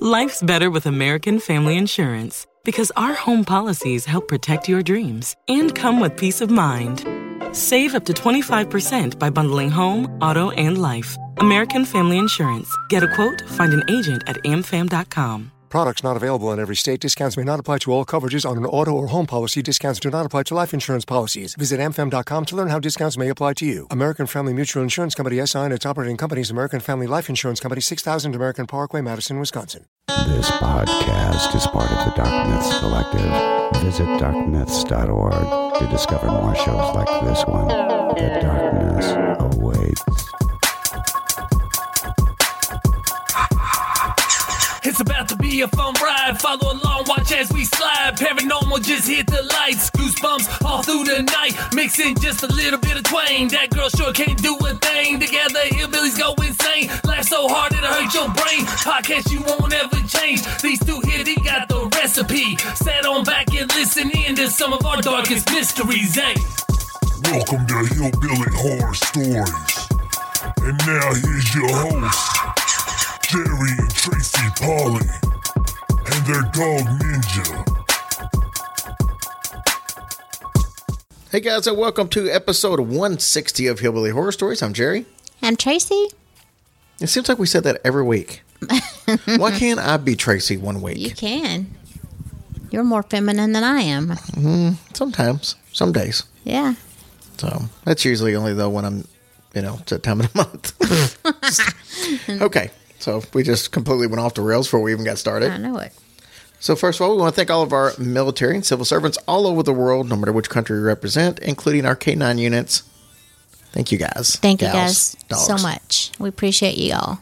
Life's better with American Family Insurance because our home policies help protect your dreams and come with peace of mind. Save up to 25% by bundling home, auto, and life. American Family Insurance. Get a quote, find an agent at amfam.com. Products not available in every state. Discounts may not apply to all coverages on an auto or home policy. Discounts do not apply to life insurance policies. Visit amfam.com to learn how discounts may apply to you. American Family Mutual Insurance Company, SI, and its operating companies, American Family Life Insurance Company, 6000 American Parkway, Madison, Wisconsin. This podcast is part of the Dark Myths Collective. Visit darkmyths.org to discover more shows like this one. The darkness awaits. It's about to be a fun ride. Follow along, watch as we slide. Paranormal just hit the lights. Goosebumps all through the night. Mixing just a little bit of twain. That girl sure can't do a thing. Together, hillbillies go insane. Laugh so hard it'll hurt your brain. Podcast you won't ever change. These two here, they got the recipe. Sit on back and listen in to some of our darkest mysteries, eh? Welcome to Hillbilly Horror Stories. And now here's your hosts, Jerry and Tracy Polly, and their dog Ninja. Hey guys, and welcome to episode 160 of Hillbilly Horror Stories. I'm Jerry. I'm Tracy. It seems like we said that every week. Why can't I be Tracy one week? You can. You're more feminine than I am. Sometimes. Some days. Yeah. So, that's usually only though when I'm, it's that time of the month. Okay. So we just completely went off the rails before we even got started. I know it. So first of all, we want to thank all of our military and civil servants all over the world, no matter which country we represent, including our K-9 units. Thank you guys. Thank you gals, guys dogs. so much. We appreciate you all.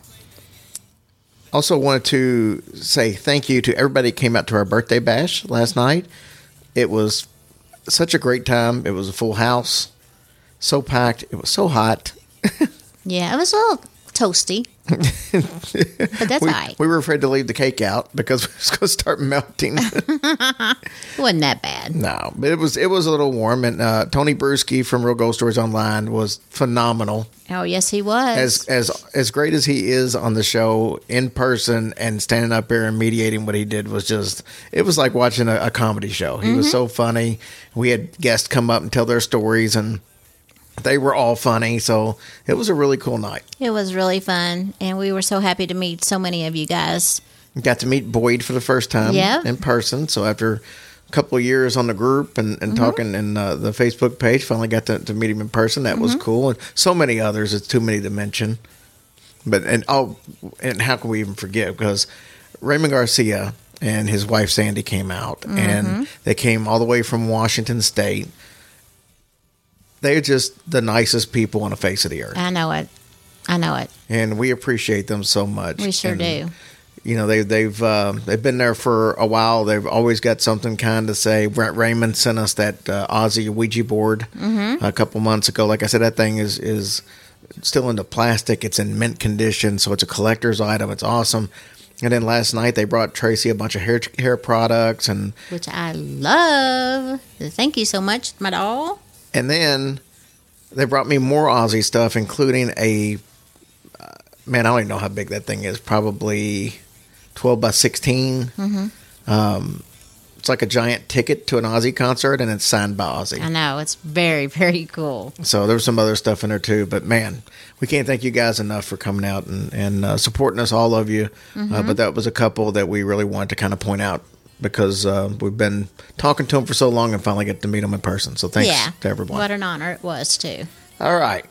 Also wanted to say thank you to everybody who came out to our birthday bash last night. It was such a great time. It was a full house. So packed. It was so hot. Yeah, it was a little toasty. But that's all right. We were afraid to leave the cake out because it was going to start melting. It wasn't that bad. No, but it was a little warm. And Tony Bruschi from Real Ghost Stories Online was phenomenal. Oh, yes, he was. As great as he is on the show in person and standing up there and mediating what he did was it was like watching a comedy show. He was so funny. We had guests come up and tell their stories, and they were all funny, so it was a really cool night. It was really fun, and we were so happy to meet so many of you guys. Got to meet Boyd for the first time in person, so after a couple of years on the group and talking in the Facebook page, finally got to meet him in person. That was cool, and so many others. It's too many to mention. And how can we even forget? Because Raymond Garcia and his wife Sandy came out, and they came all the way from Washington State. They're just the nicest people on the face of the earth. I know it. And we appreciate them so much. We sure do. You know, they've been there for a while. They've always got something kind to say. Raymond sent us that Aussie Ouija board a couple months ago. Like I said, that thing is still into plastic. It's in mint condition, so it's a collector's item. It's awesome. And then last night they brought Tracy a bunch of hair products, which I love. Thank you so much, my doll. And then they brought me more Aussie stuff, including man, I don't even know how big that thing is. Probably 12 by 16. It's like a giant ticket to an Aussie concert, and it's signed by Aussie. I know. It's very, very cool. So there's some other stuff in there, too. But, man, we can't thank you guys enough for coming out and supporting us, all of you. But that was a couple that we really wanted to kind of point out, because we've been talking to them for so long and finally get to meet them in person. So thanks to everyone. What an honor it was, too. All right.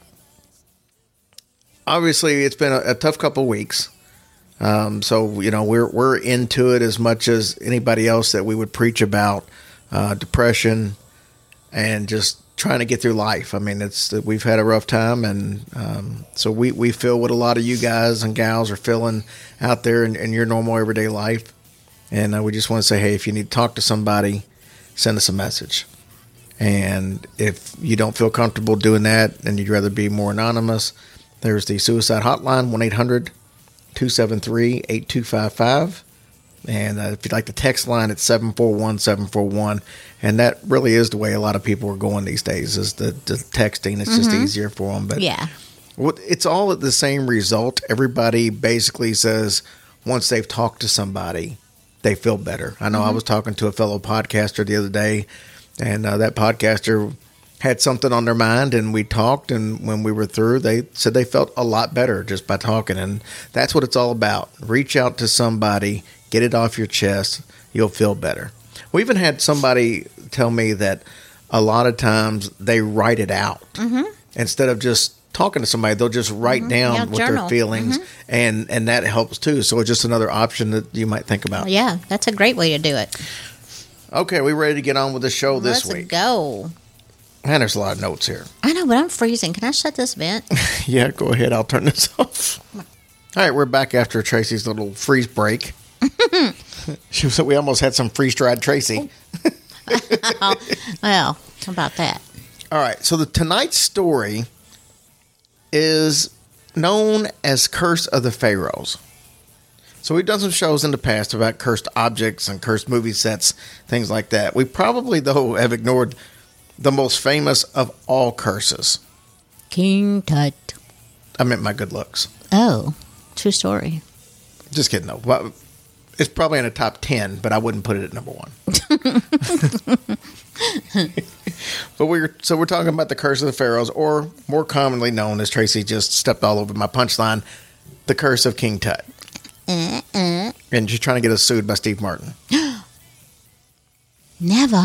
Obviously, it's been a tough couple of weeks. So, we're into it as much as anybody else that we would preach about depression and just trying to get through life. I mean, we've had a rough time, and so we feel what a lot of you guys and gals are feeling out there in your normal everyday life. And we just want to say, hey, if you need to talk to somebody, send us a message. And if you don't feel comfortable doing that and you'd rather be more anonymous, there's the suicide hotline, 1-800-273-8255. And if you'd like the text line, it's 741-741. And that really is the way a lot of people are going these days, is the texting. It's just easier for them. But yeah, it's all at the same result. Everybody basically says, once they've talked to somebody, they feel better. I know I was talking to a fellow podcaster the other day, and that podcaster had something on their mind, and we talked, and when we were through, they said they felt a lot better just by talking, and that's what it's all about. Reach out to somebody, get it off your chest, you'll feel better. We even had somebody tell me that a lot of times they write it out. Instead of just talking to somebody, they'll just write down what journal. their feelings, and that helps too. So it's just another option that you might think about. Yeah, that's a great way to do it. Okay, we ready to get on with the show this Let's week? go. Man, there's a lot of notes here. I know, but I'm freezing. Can I shut this vent? Yeah, go ahead. I'll turn this off. All right, we're back after Tracy's little freeze break. We almost had some freeze-dried Tracy. Well, how about that? All right, so tonight's story is known as Curse of the Pharaohs. So we've done some shows in the past about cursed objects and cursed movie sets, things like that. We probably, though, have ignored the most famous of all curses. King Tut. I meant my good looks. Oh, true story. Just kidding, though. Well, it's probably in the top 10, but I wouldn't put it at number 1. But we're talking about the Curse of the Pharaohs, or more commonly known as Tracy just stepped all over my punchline, the Curse of King Tut. And she's trying to get us sued by Steve Martin. Never.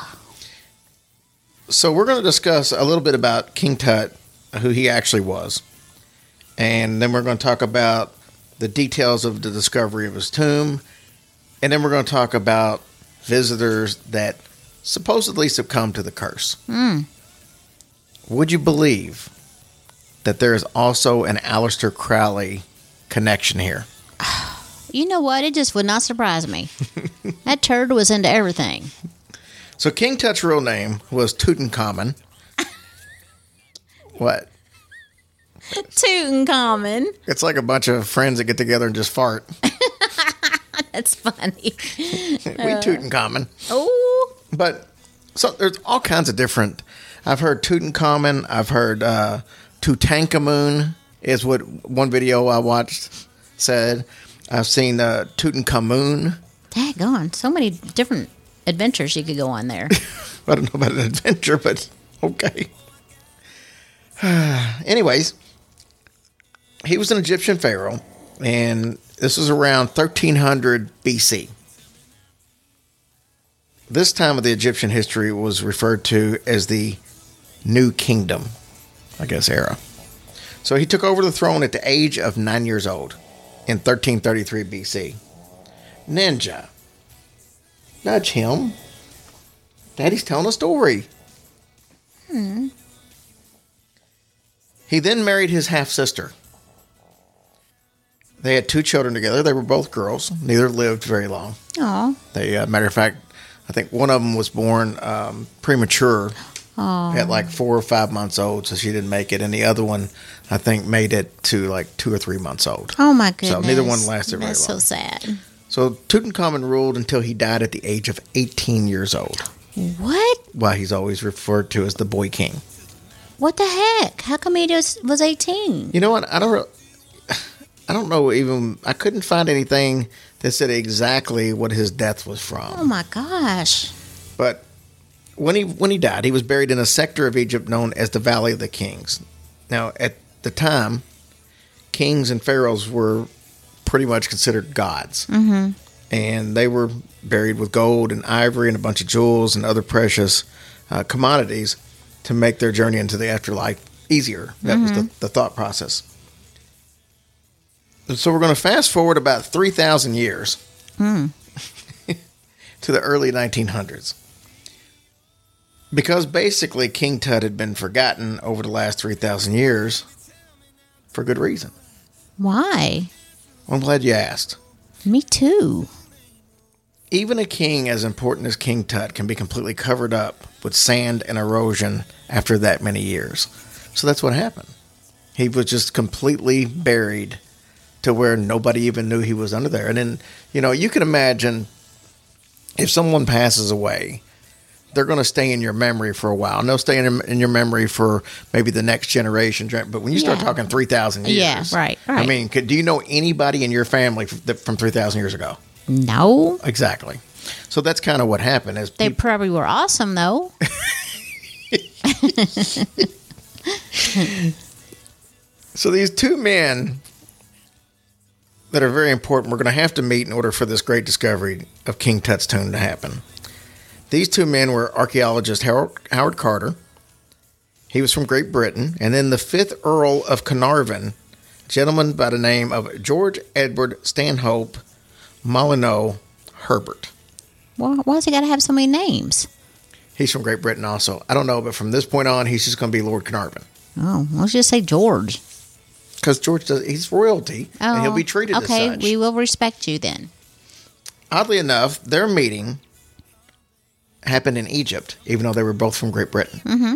So we're going to discuss a little bit about King Tut, who he actually was. And then we're going to talk about the details of the discovery of his tomb. And then we're going to talk about visitors that supposedly succumbed to the curse. Would you believe that there is also an Aleister Crowley connection here? You know what? It just would not surprise me. That turd was into everything. So King Tut's real name was Tutankhamun. What? Tutankhamun. It's like a bunch of friends that get together and just fart. That's funny. We Tutankhamun. Oh. But so there's all kinds of different. I've heard Tutankhamun. I've heard Tutankhamun is what one video I watched said. I've seen Tutankhamun. Daggone. So many different adventures you could go on there. I don't know about an adventure, but okay. Anyways, he was an Egyptian pharaoh, and this was around 1300 BC. This time of the Egyptian history was referred to as the New Kingdom, I guess, era. So he took over the throne at the age of 9 years old in 1333 BC. Ninja. Nudge him. Daddy's telling a story. He then married his half-sister. They had 2 children together. They were both girls. Neither lived very long. Aw. They, matter of fact, I think one of them was born premature at like 4 or 5 months old, so she didn't make it. And the other one, I think, made it to like 2 or 3 months old. Oh, my goodness. So neither one lasted very long. That's so sad. So Tutankhamun ruled until he died at the age of 18 years old. What? Why he's always referred to as the Boy King. What the heck? How come he just was 18? You know what? I don't know even. I couldn't find anything that said exactly what his death was from. Oh, my gosh. But when he died, he was buried in a sector of Egypt known as the Valley of the Kings. Now, at the time, kings and pharaohs were pretty much considered gods. Mm-hmm. And they were buried with gold and ivory and a bunch of jewels and other precious commodities to make their journey into the afterlife easier. That was the thought process. So we're going to fast forward about 3,000 years to the early 1900s. Because basically King Tut had been forgotten over the last 3,000 years for good reason. Why? I'm glad you asked. Me too. Even a king as important as King Tut can be completely covered up with sand and erosion after that many years. So that's what happened. He was just completely buried to where nobody even knew he was under there. And then, you can imagine if someone passes away they're going to stay in your memory for a while. And they'll stay in your memory for maybe the next generation. But when you start talking 3,000 years. Yeah, right. I mean, do you know anybody in your family from 3,000 years ago? No. Exactly. So that's kind of what happened. They probably were awesome, though. So these two men that are very important, we're going to have to meet in order for this great discovery of King Tut's tomb to happen. These two men were archaeologist Howard Carter. He was from Great Britain. And then the 5th Earl of Carnarvon, a gentleman by the name of George Edward Stanhope Molyneux Herbert. Well, why's he got to have so many names? He's from Great Britain also. I don't know, but from this point on, he's just going to be Lord Carnarvon. Oh, let's just say George. Because George he's royalty, and he'll be treated as such. Okay, we will respect you then. Oddly enough, their meeting happened in Egypt, even though they were both from Great Britain. Mm-hmm.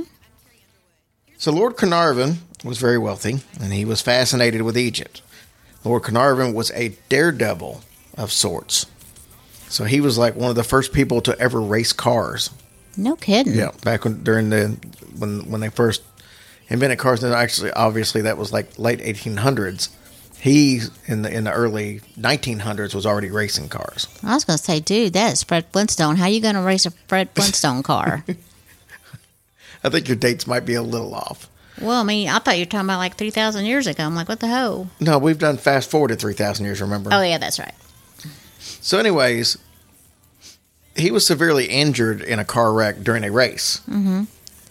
So Lord Carnarvon was very wealthy, and he was fascinated with Egypt. Lord Carnarvon was a daredevil of sorts. So he was like one of the first people to ever race cars. No kidding. Yeah, back when they first invented cars. And actually, obviously, that was like late 1800s. He, in the early 1900s, was already racing cars. I was going to say, dude, that is Fred Flintstone. How are you going to race a Fred Flintstone car? I think your dates might be a little off. Well, I mean, I thought you were talking about like 3,000 years ago. I'm like, what the hell? No, we've done fast forwarded 3,000 years, remember? Oh, yeah, that's right. So anyways, he was severely injured in a car wreck during a race. Mm-hmm.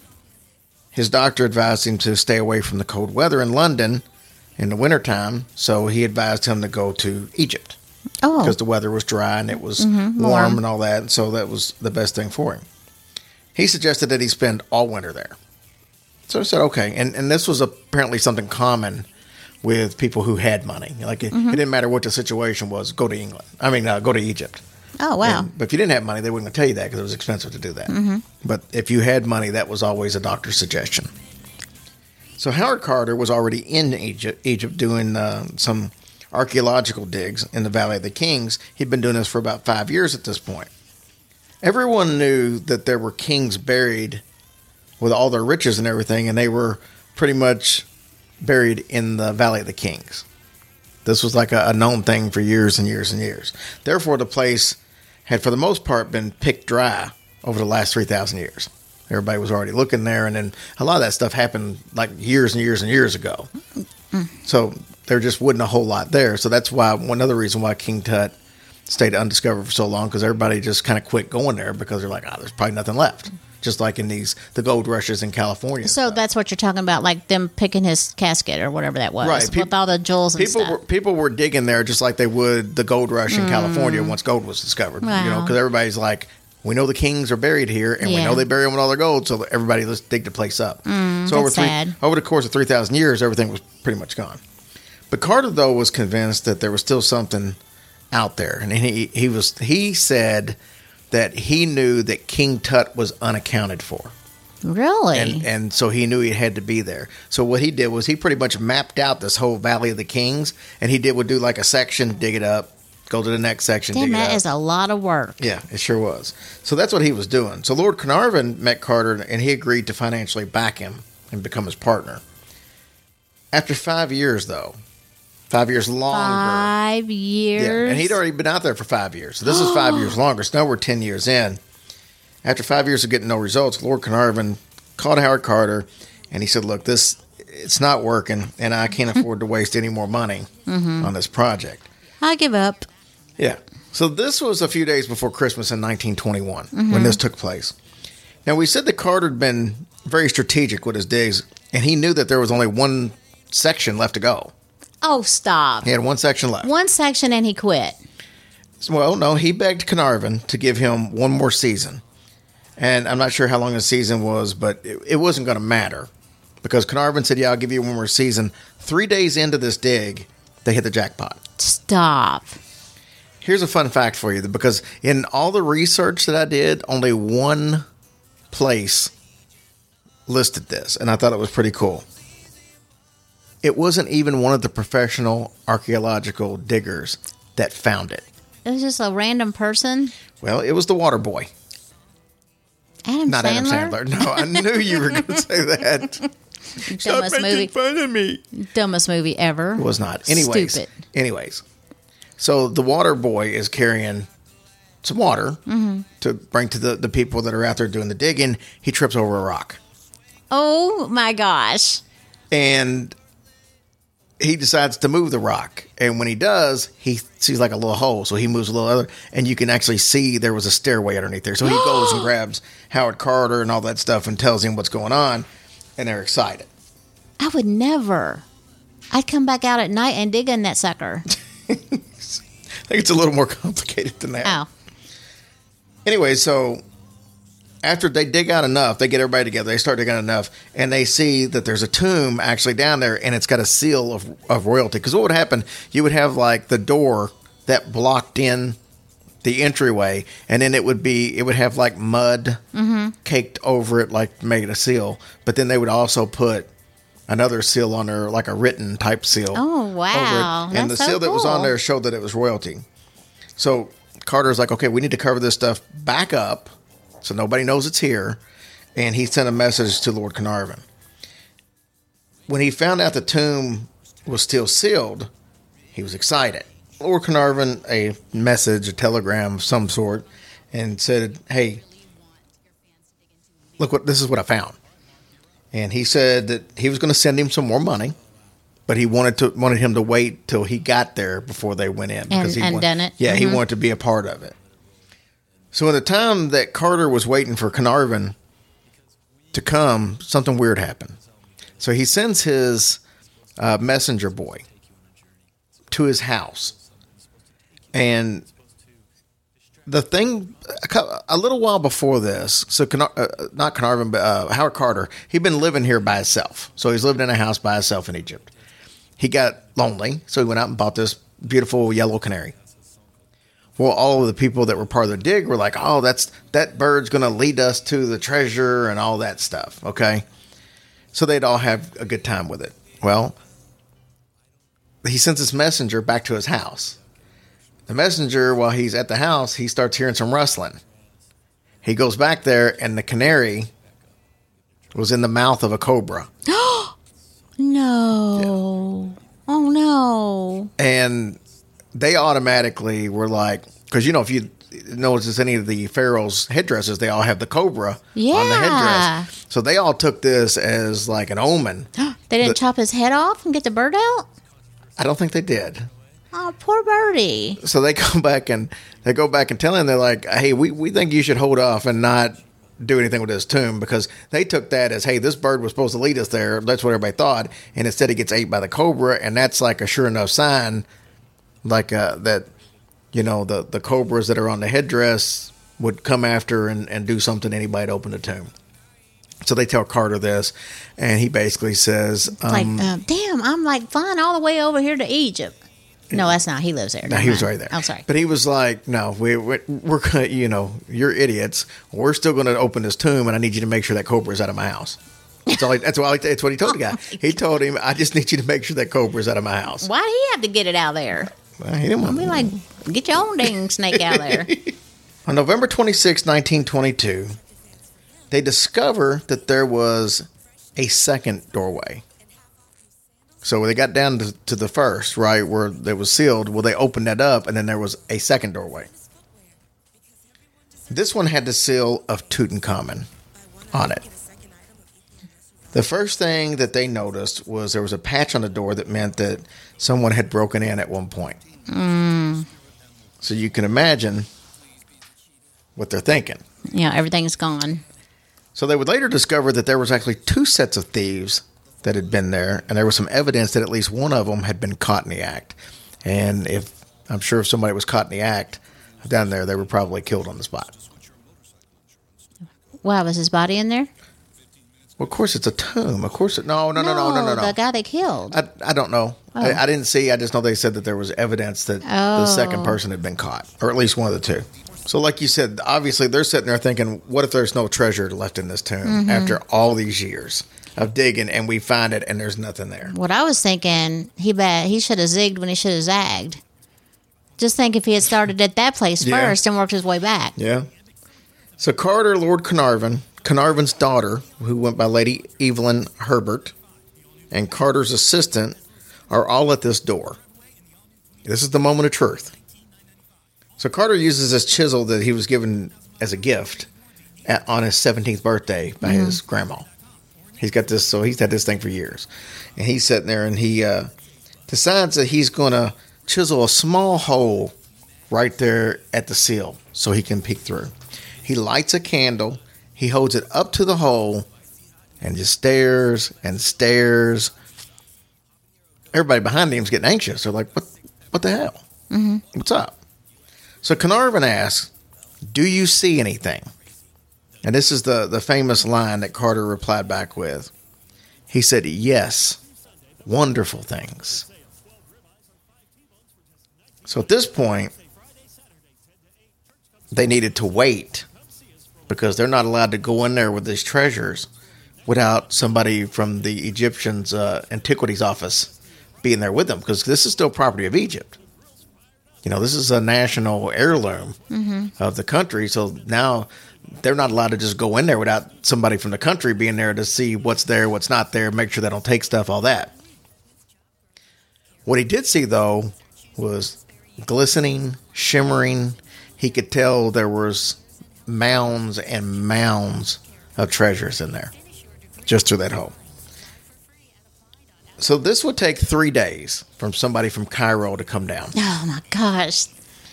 His doctor advised him to stay away from the cold weather in London in the wintertime, so he advised him to go to Egypt. Oh. Because the weather was dry and it was warm and all that, and so that was the best thing for him. He suggested that he spend all winter there. So I said, okay. And this was apparently something common with people who had money. Like, it didn't matter what the situation was, go to England. Go to Egypt. Oh, wow. But if you didn't have money, they wouldn't tell you that because it was expensive to do that. Mm-hmm. But if you had money, that was always a doctor's suggestion. So Howard Carter was already in Egypt doing some archaeological digs in the Valley of the Kings. He'd been doing this for about 5 years at this point. Everyone knew that there were kings buried with all their riches and everything, and they were pretty much buried in the Valley of the Kings. This was like a known thing for years and years and years. Therefore, the place had, for the most part, been picked dry over the last 3,000 years. Everybody was already looking there, and then a lot of that stuff happened like years and years and years ago. So there just wasn't a whole lot there. So that's why one other reason why King Tut stayed undiscovered for so long, because everybody just kind of quit going there because they're like, there's probably nothing left. Just like in the gold rushes in California. So that's what you're talking about, like them picking his casket or whatever that was, right? With all the jewels and stuff. People were digging there just like they would the gold rush in California once gold was discovered. Wow. Because everybody's like, we know the kings are buried here, and we know they bury them with all their gold, so everybody let's dig the place up. So over the course of 3,000 years, everything was pretty much gone. But Carter, though, was convinced that there was still something out there, and he said that he knew that King Tut was unaccounted for. Really? And so he knew he had to be there. So what he did was he pretty much mapped out this whole Valley of the Kings, and would do like a section, dig it up, go to the next section, dig it up. That is a lot of work. Yeah, it sure was. So that's what he was doing. So Lord Carnarvon met Carter, and he agreed to financially back him and become his partner. After 5 years, though, 5 years longer. 5 years? Yeah, and he'd already been out there for 5 years. So this is 5 years longer. So now we're 10 years in. After 5 years of getting no results, Lord Carnarvon called Howard Carter, and he said, look, it's not working, and I can't afford to waste any more money on this project. I give up. Yeah. So this was a few days before Christmas in 1921 when this took place. Now, we said that Carter had been very strategic with his digs, and he knew that there was only one section left to go. Oh, stop. He had one section left. One section and he quit. Well, no, he begged Carnarvon to give him one more season. And I'm not sure how long the season was, but it wasn't going to matter. Because Carnarvon said, I'll give you one more season. 3 days into this dig, they hit the jackpot. Stop. Here's a fun fact for you. Because in all the research that I did, only one place listed this. And I thought it was pretty cool. It wasn't even one of the professional archaeological diggers that found it. It was just a random person? Well, it was the water boy. Not Adam Sandler. No, I knew you were going to say that. Stop making fun of me. Dumbest movie ever. It was not. Anyways. So the water boy is carrying some water to bring to the people that are out there doing the digging. He trips over a rock. Oh, my gosh. And he decides to move the rock. And when he does, he sees like a little hole. So he moves a little other. And you can actually see there was a stairway underneath there. So he goes and grabs Howard Carter and all that stuff and tells him what's going on. And they're excited. I would never. I'd come back out at night and dig in that sucker. I think it's a little more complicated than that. Oh. Anyway, so after they dig out enough, they get everybody together, they start digging out enough, and they see that there's a tomb actually down there, and it's got a seal of royalty. Because what would happen, you would have like the door that blocked in the entryway, and then it would have like mud caked over it, like made a seal. But then they would also put another seal on there, like a written type seal. Oh, wow. And the seal that was on there showed that it was royalty. So Carter's like, okay, we need to cover this stuff back up so nobody knows it's here. And he sent a message to Lord Carnarvon. When he found out the tomb was still sealed, he was excited. Lord Carnarvon a message, a telegram of some sort, and said, hey, look, this is what I found. And he said that he was going to send him some more money, but he wanted him to wait till he got there before they went in. And done it. Yeah, he wanted to be a part of it. So in the time that Carter was waiting for Carnarvon to come, something weird happened. So he sends his messenger boy to his house. And the thing, a little while before this, so not Carnarvon, but Howard Carter, he'd been living here by himself. So he's lived in a house by himself in Egypt. He got lonely, so he went out and bought this beautiful yellow canary. Well, all of the people that were part of the dig were like, oh, that bird's going to lead us to the treasure and all that stuff, okay? So they'd all have a good time with it. Well, he sends his messenger back to his house. The messenger, while he's at the house, he starts hearing some rustling. He goes back there, and the canary was in the mouth of a cobra. No. Yeah. Oh, no. And they automatically were like, because, if you notice any of the pharaoh's headdresses, they all have the cobra on the headdress. So they all took this as like an omen. They didn't chop his head off and get the bird out? I don't think they did. Oh, poor birdie. So they go back and tell him, they're like, hey, we think you should hold off and not do anything with this tomb, because they took that as, hey, this bird was supposed to lead us there. That's what everybody thought. And instead he gets ate by the cobra. And that's like a sure enough sign, like that, the cobras that are on the headdress would come after and do something to anybody to open the tomb. So they tell Carter this, and he basically says, damn, I'm like flying all the way over here to Egypt. No, that's not. He lives there. No, he was right there. I'm sorry. But he was like, no, we're going to, you're idiots. We're still going to open this tomb, and I need you to make sure that cobra's out of my house. That's what he told the guy. He told him, I just need you to make sure that cobra's out of my house. Why did he have to get it out of there? Well, he didn't want to. Like, get your own dang snake out there. On November 26, 1922, they discover that there was a second doorway. So when they got down to the first, right, where it was sealed, well, they opened that up, and then there was a second doorway. This one had the seal of Tutankhamun on it. The first thing that they noticed was there was a patch on the door that meant that someone had broken in at one point. So you can imagine what they're thinking. Yeah, everything's gone. So they would later discover that there was actually two sets of thieves that had been there, and there was some evidence that at least one of them had been caught in the act. And I'm sure if somebody was caught in the act down there, they were probably killed on the spot. Why, was his body in there? Well, of course, it's a tomb. Of course, no. The guy they killed. I don't know. Oh. I didn't see. I just know they said that there was evidence that the second person had been caught, or at least one of the two. So like you said, obviously they're sitting there thinking, what if there's no treasure left in this tomb after all these years of digging, and we find it and there's nothing there? What I was thinking, he should have zigged when he should have zagged. Just think if he had started at that place first and worked his way back. Yeah. So Carter, Lord Carnarvon, Carnarvon's daughter, who went by Lady Evelyn Herbert, and Carter's assistant are all at this door. This is the moment of truth. So Carter uses this chisel that he was given as a gift on his 17th birthday by his grandma. He's got this, so he's had this thing for years. And he's sitting there and he decides that he's going to chisel a small hole right there at the sill so he can peek through. He lights a candle, he holds it up to the hole, and just stares and stares. Everybody behind him is getting anxious. They're like, what the hell? Mm-hmm. What's up? So Carnarvon asks, do you see anything? And this is the famous line that Carter replied back with. He said, yes, wonderful things. So at this point, they needed to wait because they're not allowed to go in there with these treasures without somebody from the Egyptians' antiquities office being there with them, because this is still property of Egypt. You know, this is a national heirloom of the country. So now they're not allowed to just go in there without somebody from the country being there to see what's there, what's not there, make sure they don't take stuff, all that. What he did see, though, was glistening, shimmering. He could tell there was mounds and mounds of treasures in there just through that hole. So this would take 3 days from somebody from Cairo to come down. Oh, my gosh.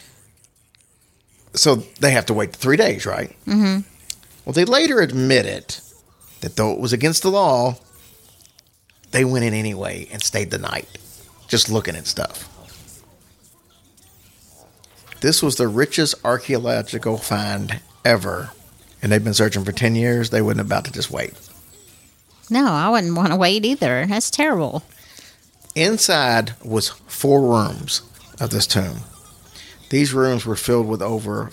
So they have to wait 3 days, right? Mm-hmm. Well, they later admitted that though it was against the law, they went in anyway and stayed the night, just looking at stuff. This was the richest archaeological find ever, and they've been searching for 10 years. They wouldn't about to just wait. No, I wouldn't want to wait either. That's terrible. Inside was 4 rooms of this tomb. These rooms were filled with over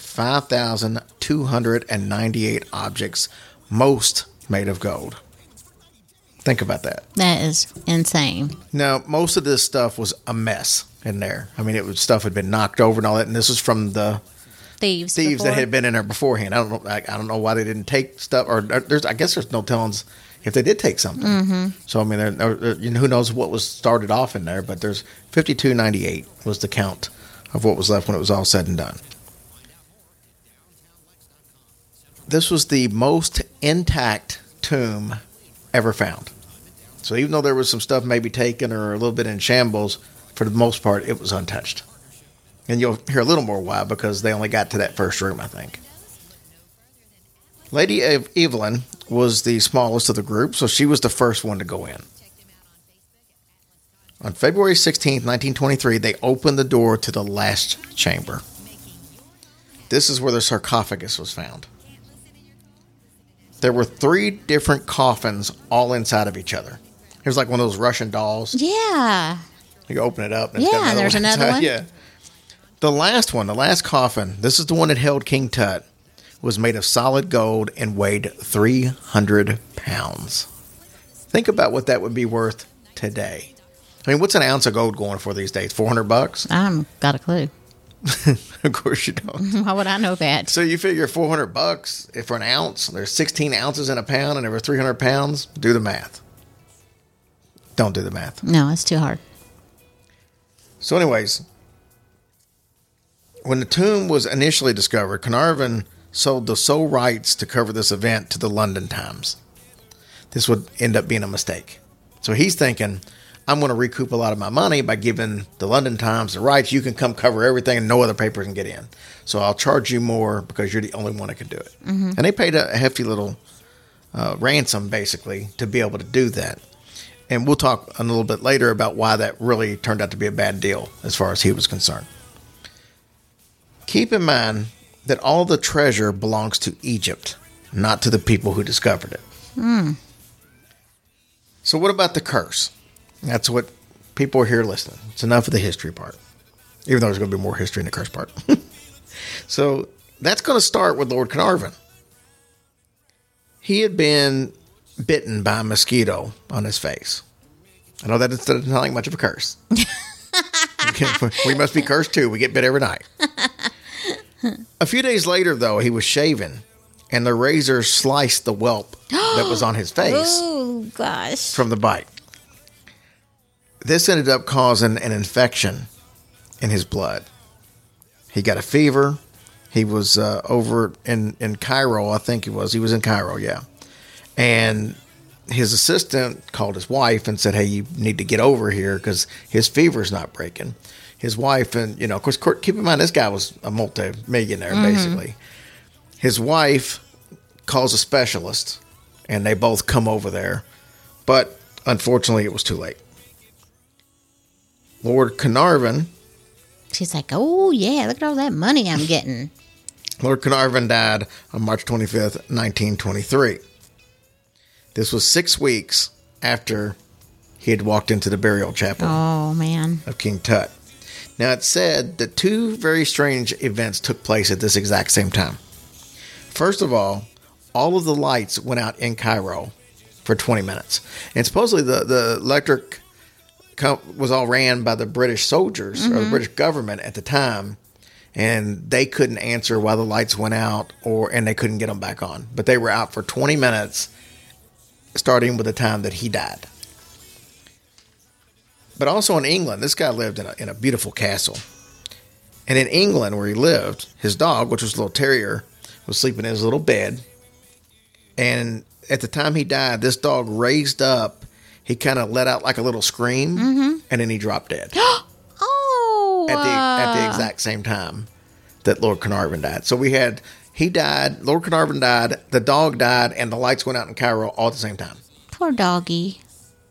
5,298 objects, most made of gold. Think about that. That is insane. Now, most of this stuff was a mess in there. I mean, stuff had been knocked over and all that, and this was from the Thieves that had been in there beforehand. I don't know why they didn't take stuff, or I guess there's no telling if they did take something. Mm-hmm. So I mean, who knows what was started off in there? But there's 5,298 was the count of what was left when it was all said and done. This was the most intact tomb ever found. So even though there was some stuff maybe taken or a little bit in shambles, for the most part, it was untouched. And you'll hear a little more why, because they only got to that first room, I think. Lady Evelyn was the smallest of the group, so she was the first one to go in. On February 16th, 1923, they opened the door to the last chamber. This is where the sarcophagus was found. There were 3 different coffins all inside of each other. It was like one of those Russian dolls. Yeah. You open it up. And and there's another one. Yeah. The last one, the last coffin, this is the one that held King Tut, was made of solid gold and weighed 300 pounds. Think about what that would be worth today. I mean, what's an ounce of gold going for these days? $400? I got a clue. Of course you don't. How would I know that? So you figure $400 if for an ounce. There's 16 ounces in a pound, and over 300 pounds. Do the math. Don't do the math. No, it's too hard. So anyways, when the tomb was initially discovered, Carnarvon sold the sole rights to cover this event to the London Times. This would end up being a mistake. So he's thinking, I'm going to recoup a lot of my money by giving the London Times the rights. You can come cover everything and no other papers can get in. So I'll charge you more because you're the only one that can do it. Mm-hmm. And they paid a hefty little ransom, basically, to be able to do that. And we'll talk a little bit later about why that really turned out to be a bad deal as far as he was concerned. Keep in mind that all the treasure belongs to Egypt, not to the people who discovered it. Mm. So what about the curse? That's what people are here listening. It's enough of the history part, even though there's going to be more history in the curse part. So that's going to start with Lord Carnarvon. He had been bitten by a mosquito on his face. I know that doesn't sound like much of a curse. We must be cursed too. We get bit every night. A few days later, though, he was shaven, and the razor sliced the whelp that was on his face Oh, gosh. from the bite. This ended up causing an infection in his blood. He got a fever. He was over in Cairo, I think he was. He was in Cairo, yeah. And his assistant called his wife and said, hey, you need to get over here because his fever's not breaking. His wife, and, of course, keep in mind, this guy was a multi-millionaire, basically. His wife calls a specialist, and they both come over there. But, unfortunately, it was too late. Lord Carnarvon. She's like, oh, yeah, look at all that money I'm getting. Lord Carnarvon died on March 25th, 1923. This was 6 weeks after he had walked into the burial chapel Oh, man. of King Tut. Now, it's said that two very strange events took place at this exact same time. First of all of the lights went out in Cairo for 20 minutes. And supposedly the electric was all ran by the British soldiers or the British government at the time. And they couldn't answer why the lights went out and they couldn't get them back on. But they were out for 20 minutes, starting with the time that he died. But also in England, this guy lived in a beautiful castle. And in England, where he lived, his dog, which was a little terrier, was sleeping in his little bed. And at the time he died, this dog raised up. He kind of let out like a little scream, and then he dropped dead. Oh. At the exact same time that Lord Carnarvon died. So he died, Lord Carnarvon died, the dog died, and the lights went out in Cairo all at the same time. Poor doggy.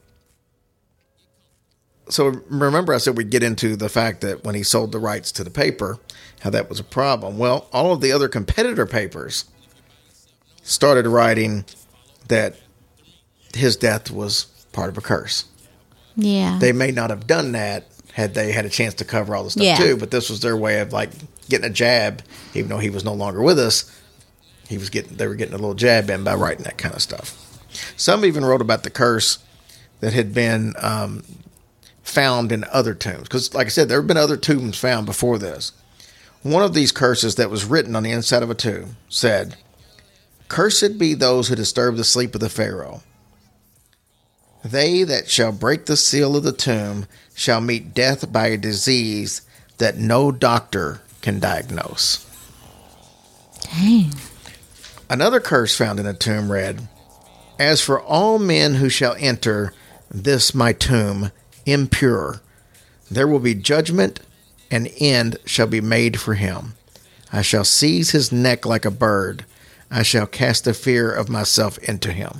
So remember I said we'd get into the fact that when he sold the rights to the paper, how that was a problem. Well, all of the other competitor papers started writing that his death was part of a curse. Yeah. They may not have done that had they had a chance to cover all the stuff too, but this was their way of like getting a jab, even though he was no longer with us. They were getting a little jab in by writing that kind of stuff. Some even wrote about the curse that had been found in other tombs. Because, like I said, there have been other tombs found before this. One of these curses that was written on the inside of a tomb said, "Cursed be those who disturb the sleep of the Pharaoh. They that shall break the seal of the tomb shall meet death by a disease that no doctor can diagnose." Dang. Another curse found in a tomb read, "As for all men who shall enter this my tomb impure, there will be judgment, and end shall be made for him. I shall seize his neck like a bird. I shall cast the fear of myself into him."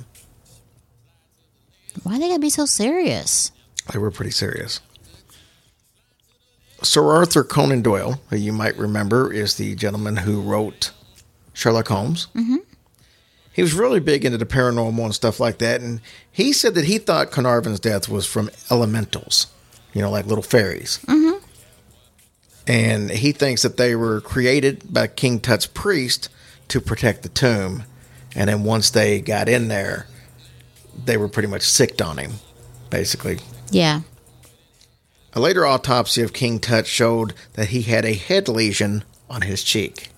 Why they gotta be so serious? They were pretty serious. Sir Arthur Conan Doyle, who you might remember is the gentleman who wrote Sherlock Holmes. He was really big into the paranormal and stuff like that, and he said that he thought Carnarvon's death was from elementals, like little fairies. And he thinks that they were created by King Tut's priest to protect the tomb, and then once they got in there, they were pretty much sicked on him, basically. Yeah. A later autopsy of King Tut showed that he had a head lesion on his cheek.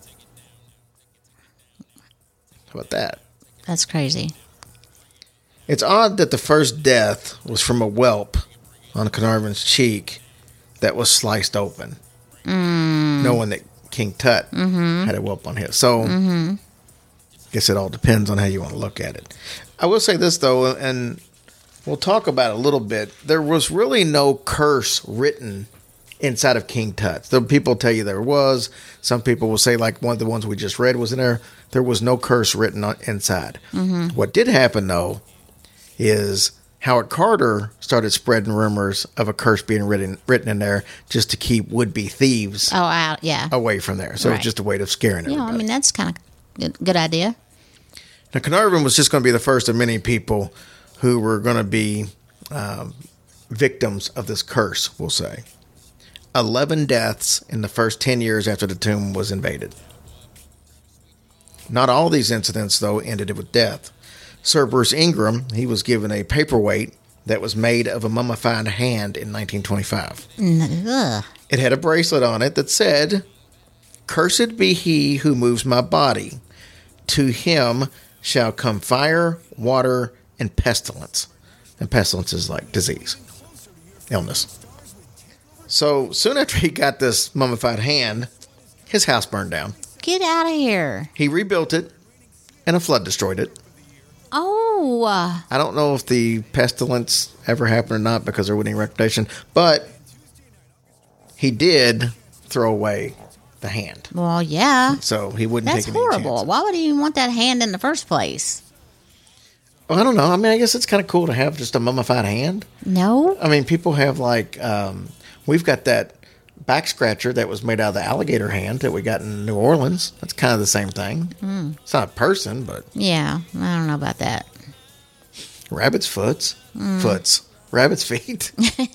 How about that? That's crazy. It's odd that the first death was from a whelp on Carnarvon's cheek that was sliced open, knowing that King Tut had a whelp on his. So, I guess it all depends on how you want to look at it. I will say this, though, and we'll talk about it a little bit. There was really no curse written inside of King Tut. The people tell you there was. Some people will say, like one of the ones we just read was in there. There was no curse written inside. What did happen, though, is Howard Carter started spreading rumors of a curse being written in there just to keep would-be thieves away from there. So it's just a way of scaring everybody. I mean, that's kind of a good idea. Now, Carnarvon was just going to be the first of many people who were going to be victims of this curse, we'll say. 11 deaths in the first 10 years after the tomb was invaded. Not all these incidents, though, ended with death. Sir Bruce Ingram, he was given a paperweight that was made of a mummified hand in 1925. Ugh. It had a bracelet on it that said, "Cursed be he who moves my body. to him shall come fire, water, and pestilence. And pestilence is like disease, illness. So soon after he got this mummified hand, his house burned down. Get out of here. He rebuilt it, and a flood destroyed it. Oh. I don't know if the pestilence ever happened or not because there wasn't any reputation, but he did throw away the hand. Well, yeah. So he wouldn't That's take any horrible. chances. Why would he even want that hand in the first place? Well, I don't know. I mean, I guess it's kind of cool to have just a mummified hand. No. I mean, people have like, we've got that back scratcher that was made out of the alligator hand that we got in New Orleans. That's kind of the same thing. It's not a person, but Yeah, I don't know about that. rabbit's foots. Rabbit's feet.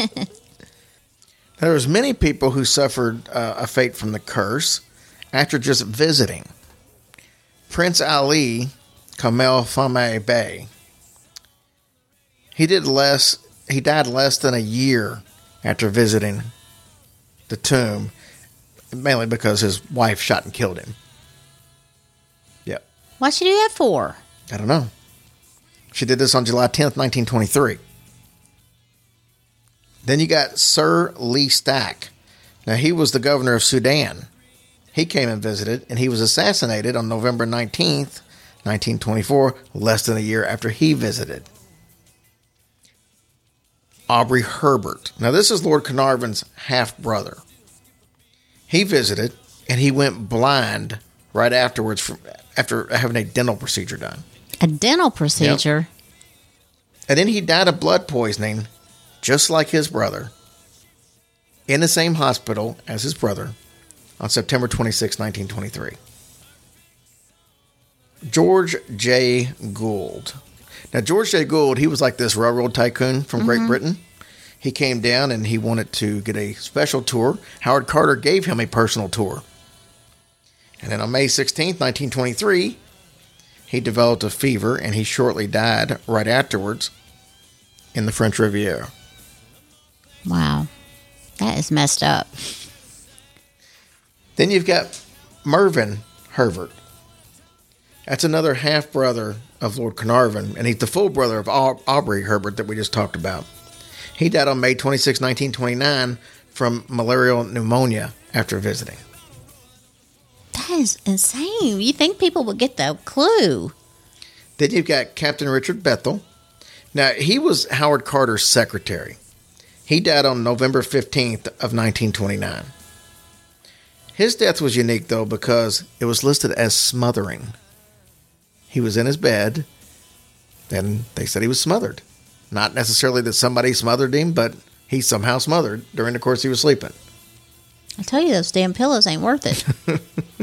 There was many people who suffered a fate from the curse after just visiting. Prince Ali Kamel Fame Bey. He died less than a year after visiting the tomb, mainly because his wife shot and killed him. Yep. What'd she do that for? I don't know. She did this on July 10th, 1923. Then you got Sir Lee Stack. Now, he was the governor of Sudan. He came and visited, and he was assassinated on November 19th, 1924, less than a year after he visited. Aubrey Herbert. Now, this is Lord Carnarvon's half-brother. He visited, and he went blind right afterwards after having a dental procedure done. A dental procedure? And then he died of blood poisoning, just like his brother, in the same hospital as his brother, on September 26, 1923. George J. Gould. Now, George J. Gould, he was like this railroad tycoon from Great Britain. He came down and he wanted to get a special tour. Howard Carter gave him a personal tour. And then on May 16, 1923, he developed a fever and he shortly died right afterwards in the French Riviera. Wow. That is messed up. Then you've got Mervyn Herbert. That's another half-brother of Lord Carnarvon, and he's the full brother of Aubrey Herbert that we just talked about. He died on May 26, 1929 from malarial pneumonia after visiting. That is insane. You think people would get the clue. Then you've got Captain Richard Bethel. Now, he was Howard Carter's secretary. He died on November 15th of 1929. His death was unique, though, because it was listed as smothering. He was in his bed, and they said he was smothered. Not necessarily that somebody smothered him, but he somehow smothered during the course he was sleeping. I tell you, those damn pillows ain't worth it.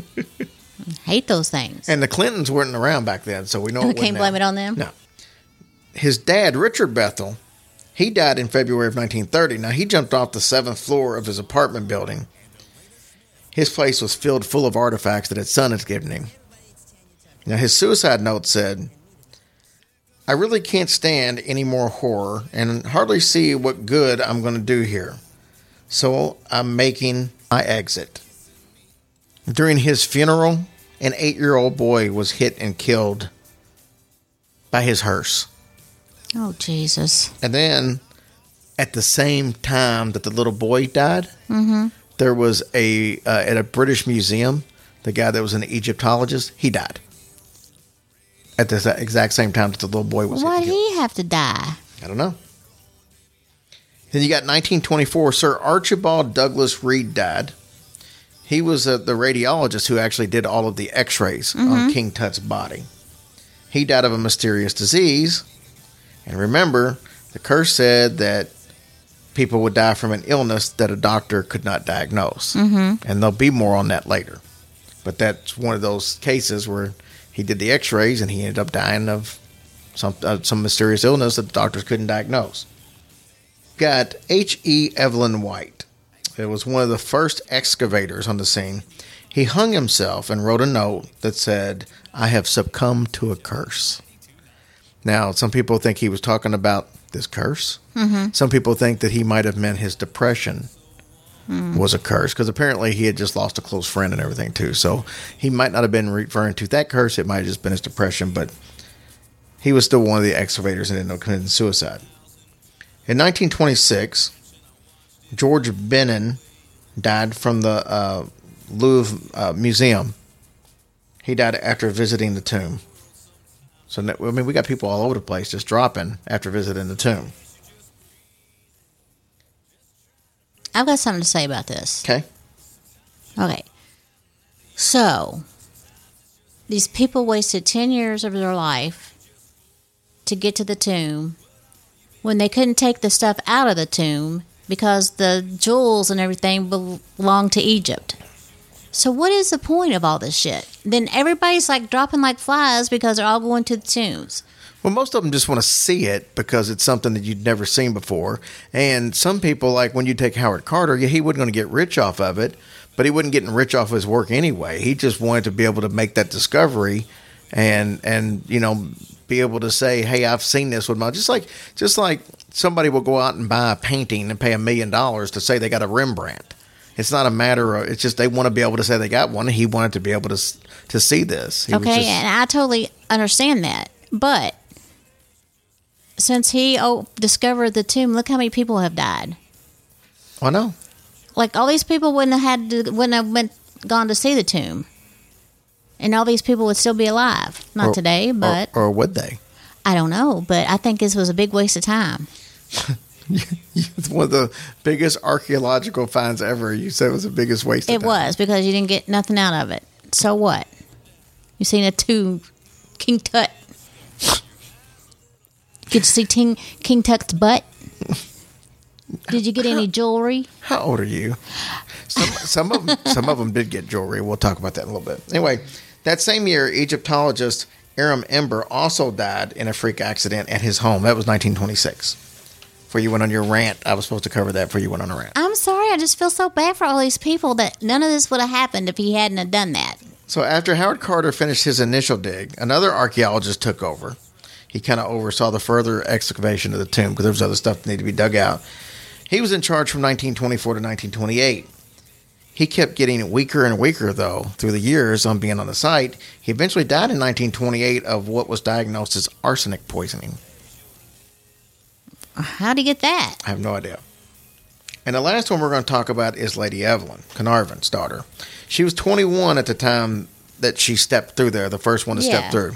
I hate those things. And the Clintons weren't around back then, so we know We can't blame it on them? No. His dad, Richard Bethel, he died in February of 1930. Now, he jumped off the 7th floor of his apartment building. His place was filled full of artifacts that his son had given him. Now, his suicide note said, "I really can't stand any more horror and hardly see what good I'm going to do here. So I'm making my exit." During his funeral, an 8-year-old boy was hit and killed by his hearse. Oh, Jesus. And then, at the same time that the little boy died, there was at a British museum, the guy that was an Egyptologist, he died. At the exact same time that the little boy was hit Why and did killed. he have to die? I don't know. Then you got 1924, Sir Archibald Douglas Reed died. He was the radiologist who actually did all of the x-rays on King Tut's body. He died of a mysterious disease. And remember, the curse said that people would die from an illness that a doctor could not diagnose. And there'll be more on that later. But that's one of those cases where he did the x-rays and he ended up dying of some mysterious illness that the doctors couldn't diagnose. Got H.E. Evelyn White. It was one of the first excavators on the scene. He hung himself and wrote a note that said, "I have succumbed to a curse." Now, some people think he was talking about this curse. Some people think that he might have meant his depression was a curse, because apparently he had just lost a close friend and everything too. So he might not have been referring to that curse. It might have just been his depression, but he was still one of the excavators and ended up committing suicide. In 1926, George Benin died from the Louvre Museum. He died after visiting the tomb. So, I mean, we got people all over the place just dropping after visiting the tomb. I've got something to say about this. Okay. Okay. So, these people wasted 10 years of their life to get to the tomb when they couldn't take the stuff out of the tomb because the jewels and everything belonged to Egypt. So what is the point of all this shit? Then everybody's like dropping like flies because they're all going to the tombs. Well, most of them just want to see it because it's something that you'd never seen before. And some people, like when you take Howard Carter, he wasn't going to get rich off of it, but he wasn't getting rich off his work anyway. He just wanted to be able to make that discovery and you know, be able to say, hey, I've seen this with my, just like somebody will go out and buy a painting and pay $1 million to say they got a Rembrandt. It's not a matter of, it's just they want to be able to say they got one, and he wanted to be able to see this. Okay, and I totally understand that. But since he discovered the tomb, look how many people have died. I know. Like, all these people wouldn't have gone to see the tomb. And all these people would still be alive. Not today, but... Or would they? I don't know, but I think this was a big waste of time. It's one of the biggest archaeological finds ever. You said it was the biggest waste of time. It was, because you didn't get nothing out of it. So what? You seen a tomb, King Tut. Get to see King Tut's butt? Did you get any jewelry? How old are you? Some of them did get jewelry. We'll talk about that in a little bit. Anyway, that same year, Egyptologist Aram Ember also died in a freak accident at his home. That was 1926. Before you went on your rant, I was supposed to cover that before you went on a rant. I'm sorry. I just feel so bad for all these people that none of this would have happened if he hadn't have done that. So after Howard Carter finished his initial dig, another archaeologist took over. He kind of oversaw the further excavation of the tomb because there was other stuff that needed to be dug out. He was in charge from 1924 to 1928. He kept getting weaker and weaker, though, through the years on being on the site. He eventually died in 1928 of what was diagnosed as arsenic poisoning. How'd he get that? I have no idea. And the last one we're going to talk about is Lady Evelyn, Carnarvon's daughter. She was 21 at the time that she stepped through there, the first one to step through.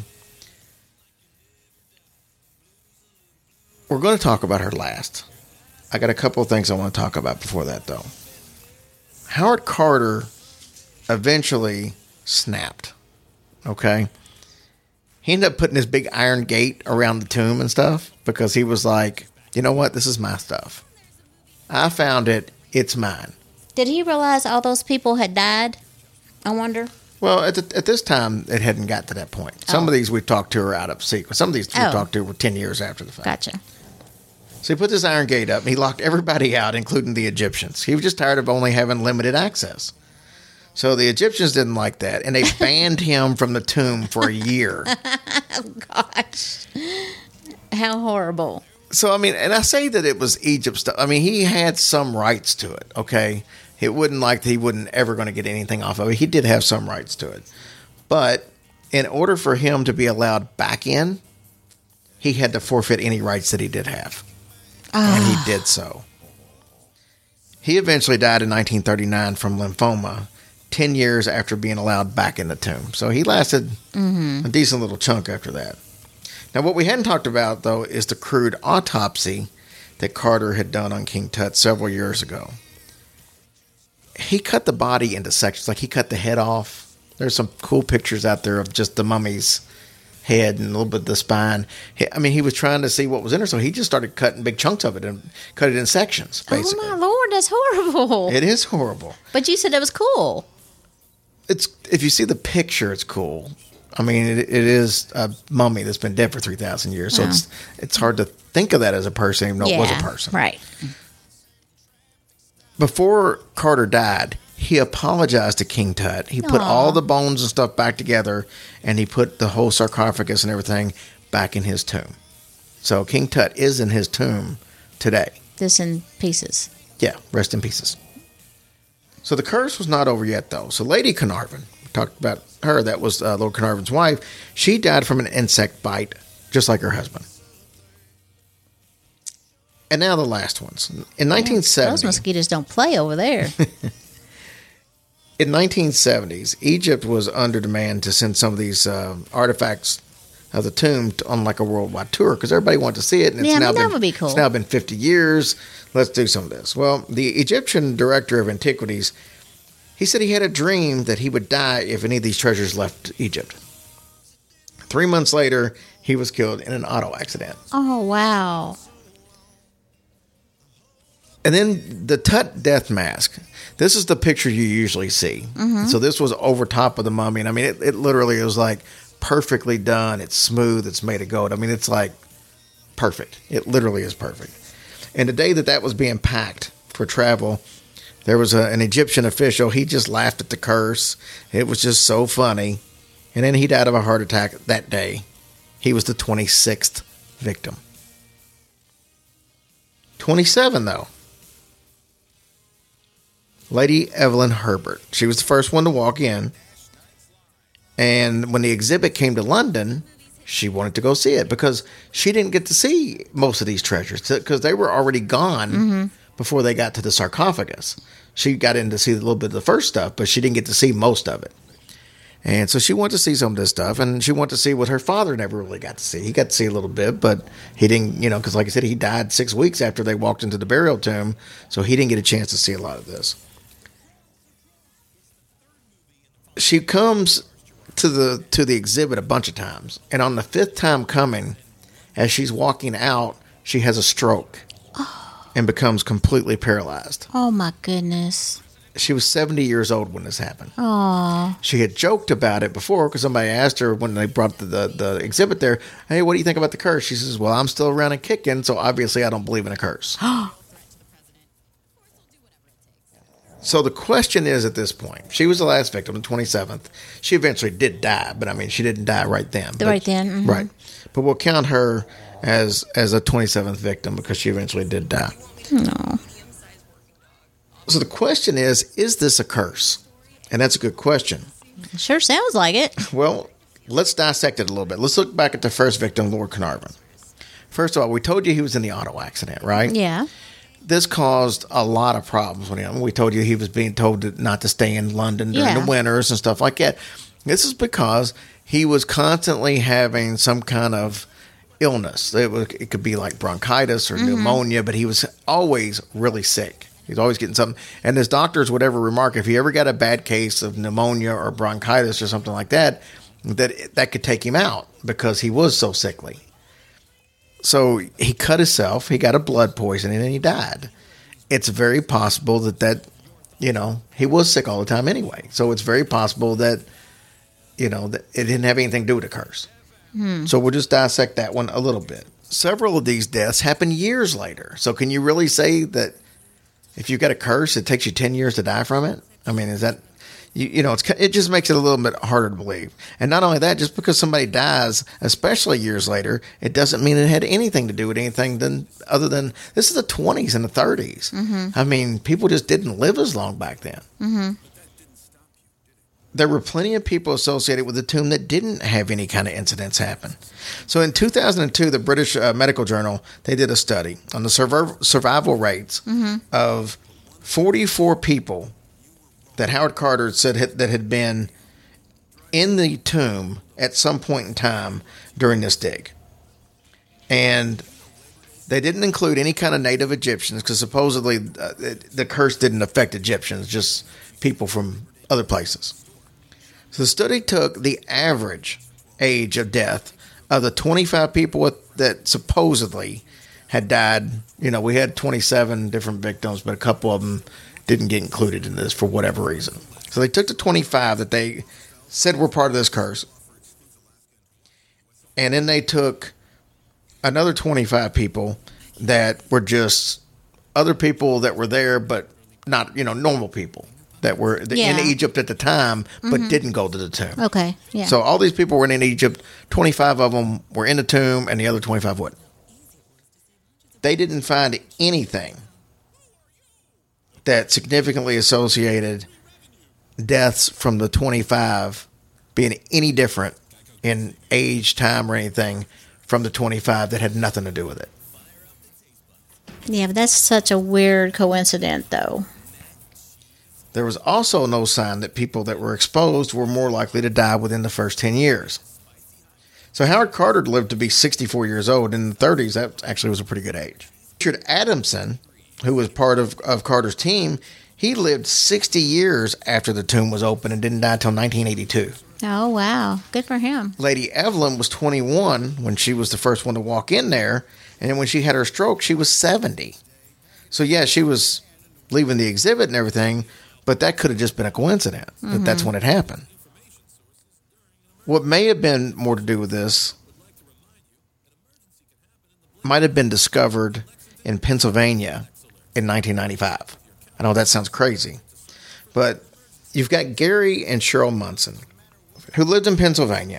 We're going to talk about her last. I got a couple of things I want to talk about before that, though. Howard Carter eventually snapped. Okay? He ended up putting this big iron gate around the tomb and stuff because he was like, you know what? This is my stuff. I found it. It's mine. Did he realize all those people had died? I wonder. Well, at this time, it hadn't got to that point. Some of these we talked to are out of secret. Some of these we talked to were 10 years after the fact. Gotcha. So he put this iron gate up, and he locked everybody out, including the Egyptians. He was just tired of only having limited access. So the Egyptians didn't like that, and they banned him from the tomb for a year. Oh, gosh. How horrible. So, I mean, and I say that it was Egypt stuff. I mean, he had some rights to it, okay? It wouldn't like he wouldn't ever going to get anything off of it. He did have some rights to it. But in order for him to be allowed back in, he had to forfeit any rights that he did have. And he did so. He eventually died in 1939 from lymphoma, 10 years after being allowed back in the tomb. So he lasted a decent little chunk after that. Now, what we hadn't talked about, though, is the crude autopsy that Carter had done on King Tut several years ago. He cut the body into sections, like he cut the head off. There's some cool pictures out there of just the mummy's head and a little bit of the spine. He was trying to see what was in her, so he just started cutting big chunks of it and cut it in sections, basically. Oh, my Lord, that's horrible. It is horrible. But you said it was cool. If you see the picture, it's cool. I mean, it is a mummy that's been dead for 3,000 years, so it's hard to think of that as a person, even though it was a person. Right. Before Carter died, he apologized to King Tut. He put all the bones and stuff back together, and he put the whole sarcophagus and everything back in his tomb. So King Tut is in his tomb today. Just in pieces. Yeah, rest in pieces. So the curse was not over yet, though. So Lady Carnarvon, we talked about her, that was Lord Carnarvon's wife. She died from an insect bite, just like her husband. And now the last ones. In 1970... Those mosquitoes don't play over there. In 1970s, Egypt was under demand to send some of these artifacts of the tomb on like a worldwide tour because everybody wanted to see it. And that would be cool. It's now been 50 years. Let's do some of this. Well, the Egyptian director of antiquities, he said he had a dream that he would die if any of these treasures left Egypt. 3 months later, he was killed in an auto accident. Oh, wow. And then the Tut death mask. This is the picture you usually see. Mm-hmm. So this was over top of the mummy. And I mean, it literally was like perfectly done. It's smooth. It's made of gold. I mean, it's like perfect. It literally is perfect. And the day that was being packed for travel, there was an Egyptian official. He just laughed at the curse. It was just so funny. And then he died of a heart attack that day. He was the 26th victim. 27, though. Lady Evelyn Herbert. She was the first one to walk in. And when the exhibit came to London, she wanted to go see it because she didn't get to see most of these treasures because they were already gone before they got to the sarcophagus. She got in to see a little bit of the first stuff, but she didn't get to see most of it. And so she wanted to see some of this stuff, and she wanted to see what her father never really got to see. He got to see a little bit, but he didn't, because like I said, he died 6 weeks after they walked into the burial tomb, so he didn't get a chance to see a lot of this. She comes to the exhibit a bunch of times, and on the 5th time coming, as she's walking out, she has a stroke and becomes completely paralyzed. Oh my goodness. She was 70 years old when this happened. Aww. She had joked about it before because somebody asked her when they brought the exhibit there, hey, what do you think about the curse? She says, well, I'm still around and kicking, so obviously I don't believe in a curse. So the question is at this point, she was the last victim, the 27th. She eventually did die, but I mean, she didn't die right then. Right then. Mm-hmm. Right. But we'll count her as a 27th victim because she eventually did die. No. So the question is this a curse? And that's a good question. Sure sounds like it. Well, let's dissect it a little bit. Let's look back at the first victim, Lord Carnarvon. First of all, we told you he was in the auto accident, right? Yeah. This caused a lot of problems with him. We told you he was being told not to stay in London during the winters and stuff like that. This is because he was constantly having some kind of illness. It could be like bronchitis or pneumonia, but he was always really sick. He's always getting something. And his doctors would ever remark if he ever got a bad case of pneumonia or bronchitis or something like that, that could take him out because he was so sickly. So he cut himself, he got a blood poisoning, and he died. It's very possible that he was sick all the time anyway. So it's very possible that, that it didn't have anything to do with a curse. So we'll just dissect that one a little bit. Several of these deaths happened years later. So can you really say that if you've got a curse, it takes you 10 years to die from it? I mean, is that... it just makes it a little bit harder to believe. And not only that, just because somebody dies, especially years later, it doesn't mean it had anything to do with anything other than this is the 20s and the 30s. Mm-hmm. I mean, people just didn't live as long back then. Mm-hmm. There were plenty of people associated with the tomb that didn't have any kind of incidents happen. So in 2002, the British Medical Journal, they did a study on the survival rates of 44 people that Howard Carter said that had been in the tomb at some point in time during this dig. And they didn't include any kind of native Egyptians because supposedly the curse didn't affect Egyptians, just people from other places. So the study took the average age of death of the 25 people that supposedly had died. We had 27 different victims, but a couple of them didn't get included in this for whatever reason. So they took the 25 that they said were part of this curse. And then they took another 25 people that were just other people that were there, but not, normal people that were in Egypt at the time, but didn't go to the tomb. Okay, yeah. So all these people were in Egypt. 25 of them were in the tomb, and the other 25 wouldn't. They didn't find anything that significantly associated deaths from the 25 being any different in age, time, or anything from the 25 that had nothing to do with it. Yeah, but that's such a weird coincidence, though. There was also no sign that people that were exposed were more likely to die within the first 10 years. So Howard Carter lived to be 64 years old. In the 30s, that actually was a pretty good age. Richard Adamson, who was part of Carter's team, he lived 60 years after the tomb was opened and didn't die until 1982. Oh, wow. Good for him. Lady Evelyn was 21 when she was the first one to walk in there. And then when she had her stroke, she was 70. So, yeah, she was leaving the exhibit and everything, but that could have just been a coincidence that that's when it happened. What may have been more to do with this might have been discovered in Pennsylvania in 1995. I know that sounds crazy, but you've got Gary and Cheryl Munson, who lived in Pennsylvania,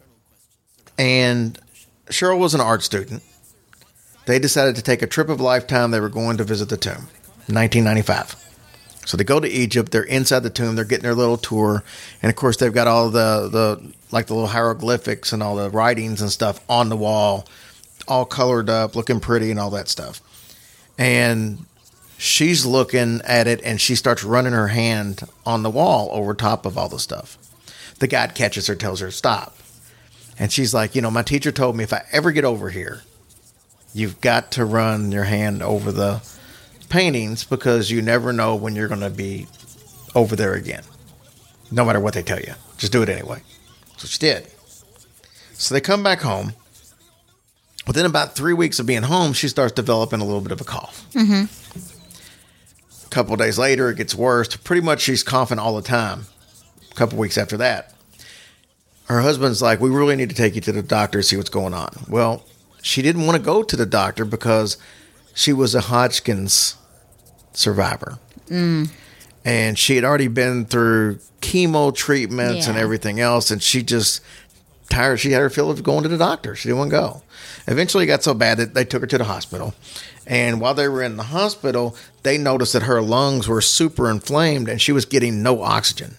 and Cheryl was an art student. They decided to take a trip of a lifetime. They were going to visit the tomb in 1995. So they go to Egypt. They're inside the tomb. They're getting their little tour. And, of course, they've got all the little hieroglyphics and all the writings and stuff on the wall, all colored up, looking pretty and all that stuff. And she's looking at it, and she starts running her hand on the wall over top of all the stuff. The guide catches her, tells her to stop. And she's like, my teacher told me if I ever get over here, you've got to run your hand over the paintings because you never know when you're going to be over there again. No matter what they tell you. Just do it anyway. So she did. So they come back home. Within about 3 weeks of being home, she starts developing a little bit of a cough. Mm-hmm. A couple of days later, it gets worse. Pretty much she's coughing all the time. A couple of weeks after that. Her husband's like, we really need to take you to the doctor to see what's going on. Well, she didn't want to go to the doctor because she was a Hodgkin's survivor. And she had already been through chemo treatments and everything else. And she just tired. She had her feel of going to the doctor. She didn't want to go. Eventually it got so bad that they took her to the hospital. And while they were in the hospital, they noticed that her lungs were super inflamed and she was getting no oxygen.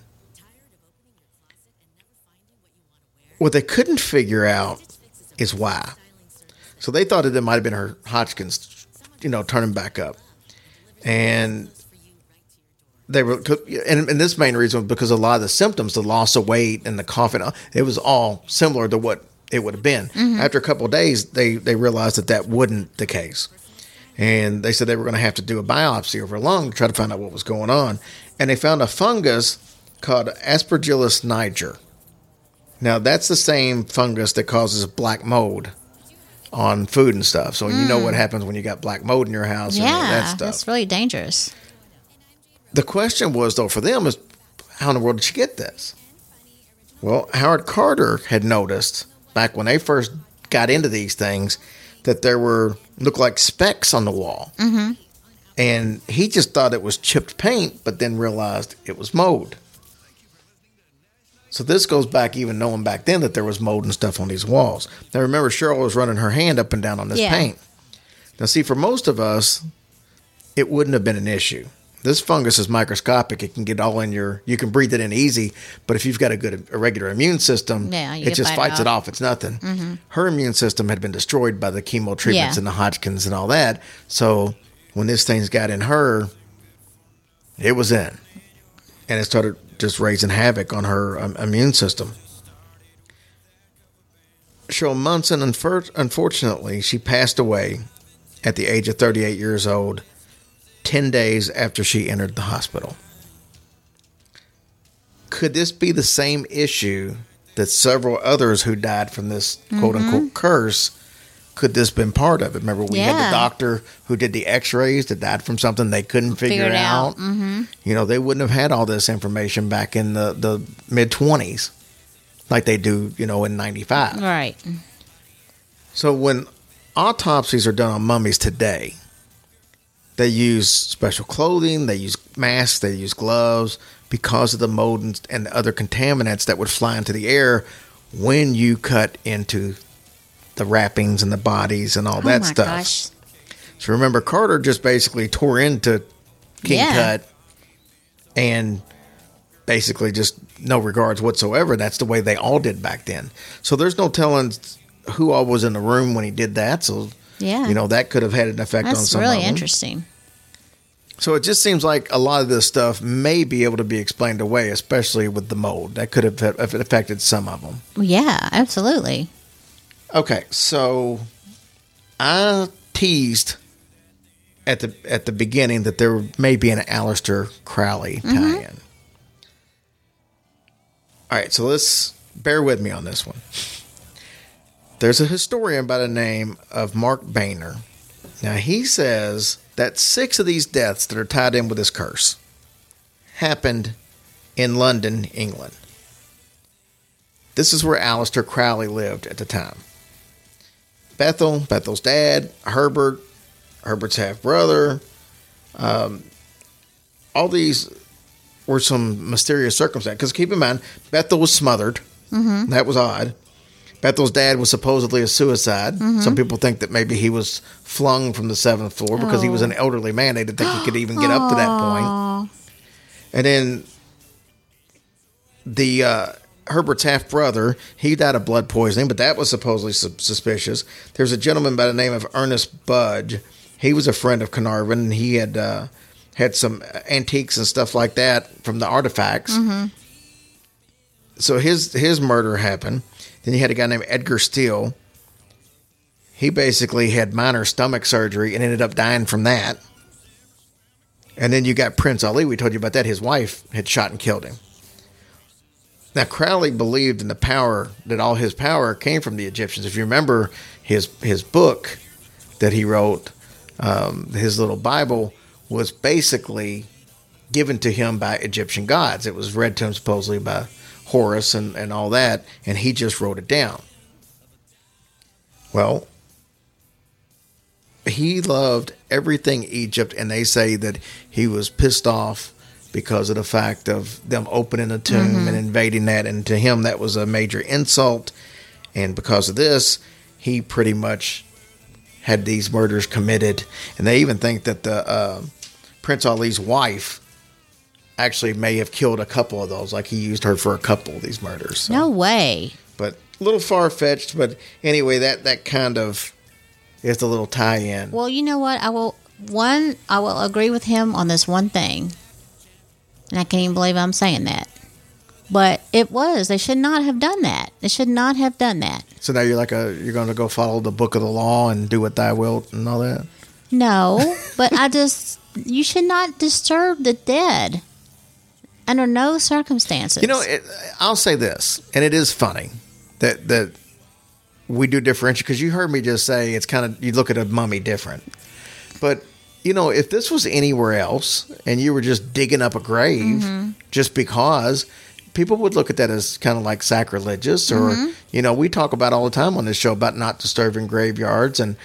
What they couldn't figure out is why. So they thought that it might have been her Hodgkin's, turning back up. And they were, and this main reason was because a lot of the symptoms, the loss of weight and the coughing, it was all similar to what it would have been. Mm-hmm. After a couple of days, they realized that wasn't the case. And they said they were going to have to do a biopsy of her lung to try to find out what was going on. And they found a fungus called Aspergillus niger. Now, that's the same fungus that causes black mold on food and stuff. So you know what happens when you got black mold in your house and all that stuff. That's really dangerous. The question was, though, for them is, how in the world did she get this? Well, Howard Carter had noticed back when they first got into these things that there looked like specks on the wall. Mm-hmm. And he just thought it was chipped paint, but then realized it was mold. So this goes back even knowing back then that there was mold and stuff on these walls. Now remember, Cheryl was running her hand up and down on this paint. Now see, for most of us, it wouldn't have been an issue. This fungus is microscopic. It can get all in you can breathe it in easy, but if you've got a regular immune system, it just fights it off. It's nothing. Mm-hmm. Her immune system had been destroyed by the chemo treatments and the Hodgkin's and all that. So when this thing's got in her, it was in. And it started just raising havoc on her immune system. Cheryl Munson, unfortunately, she passed away at the age of 38 years old, 10 days after she entered the hospital. Could this be the same issue that several others who died from this quote-unquote curse, could this been part of it? Remember, we had the doctor who did the x-rays that died from something they couldn't figure it out. Mm-hmm. They wouldn't have had all this information back in the mid-20s like they do, in 95. Right. So when autopsies are done on mummies today, they use special clothing, they use masks, they use gloves because of the mold and the other contaminants that would fly into the air when you cut into the wrappings and the bodies and all that stuff. Gosh. So remember, Carter just basically tore into King Tut, and basically just no regards whatsoever. That's the way they all did back then. So there's no telling who all was in the room when he did that. So, that could have had an effect on some of them. That's really interesting. So it just seems like a lot of this stuff may be able to be explained away, especially with the mold. That could have affected some of them. Yeah, absolutely. Okay, so I teased at the beginning that there may be an Aleister Crowley tie-in. All right, so let's bear with me on this one. There's a historian by the name of Mark Boehner. Now, he says that 6 of these deaths that are tied in with this curse happened in London, England. This is where Aleister Crowley lived at the time. Bethel's dad, Herbert's half-brother, all these were some mysterious circumstances. Because keep in mind, Bethel was smothered. Mm-hmm. That was odd. Bethel's dad was supposedly a suicide. Mm-hmm. Some people think that maybe he was flung from the 7th floor because he was an elderly man. They didn't think he could even get up to that point. And then the Herbert's half-brother, he died of blood poisoning, but that was supposedly suspicious. There's a gentleman by the name of Ernest Budge. He was a friend of Carnarvon, and he had some antiques and stuff like that from the artifacts. Mm-hmm. So his murder happened. Then you had a guy named Edgar Steele. He basically had minor stomach surgery and ended up dying from that. And then you got Prince Ali. We told you about that. His wife had shot and killed him. Now, Crowley believed in the power, that all his power came from the Egyptians. If you remember his book that he wrote, his little Bible, was basically given to him by Egyptian gods. It was read to him supposedly by Horus and all that, and he just wrote it down. Well, he loved everything Egypt, and they say that he was pissed off because of the fact of them opening the tomb and invading that, and to him that was a major insult, and because of this, he pretty much had these murders committed. And they even think that the Prince Ali's wife actually may have killed a couple of those, like he used her for a couple of these murders. So. No way. But a little far-fetched, but anyway, that kind of is the little tie-in. Well, you know what? I will agree with him on this one thing. And I can't even believe I'm saying that. But they should not have done that. They should not have done that. So now you're going to go follow the book of the law and do what thy wilt and all that? No, but you should not disturb the dead under no circumstances. You know, I'll say this, and it is funny that we do differentiate, because you heard me just say it's kind of, you look at a mummy different. But, you know, if this was anywhere else and you were just digging up a grave just because, people would look at that as kind of like sacrilegious, or, you know, we talk about all the time on this show about not disturbing graveyards and,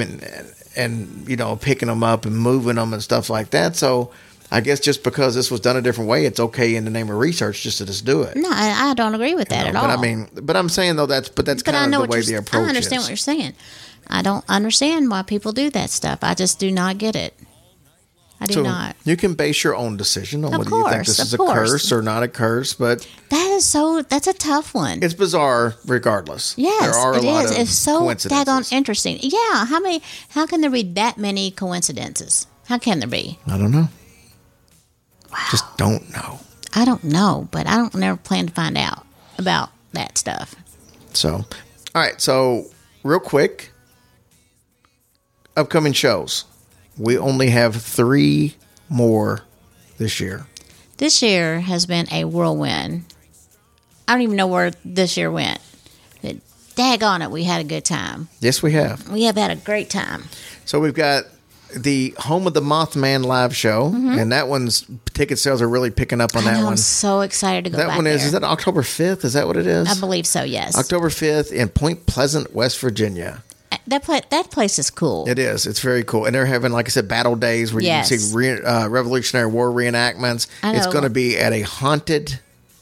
you know, picking them up and moving them and stuff like that. So I guess just because this was done a different way, it's okay in the name of research just to just do it. No, I don't agree with that at all. But I'm saying though that's kind of the way the approach is. I understand what you're saying. I don't understand why people do that stuff. I just do not get it. I do not. You can base your own decision on whether you think this is a curse or not a curse, but that's a tough one. It's bizarre regardless. Yes, there are a lot of it's so coincidences. daggone interesting. Yeah, how can there be that many coincidences? How can there be? I don't know. Wow. Just don't know. I don't know, but I don't never plan to find out about that stuff. So, all right. So, real quick, upcoming shows. We only have 3 more this year. This year has been a whirlwind. I don't even know where this year went. But daggone it, we had a good time. Yes, we have. We have had a great time. So we've got the Home of the Mothman live show, and that one's ticket sales are really picking up on that one. I'm so excited to go back there. That one is that October 5th? Is that what it is? I believe so, yes. October 5th in Point Pleasant, West Virginia. That place is cool. It is. It's very cool. And they're having, like I said, battle days where you can see Revolutionary War reenactments. It's going to be at a haunted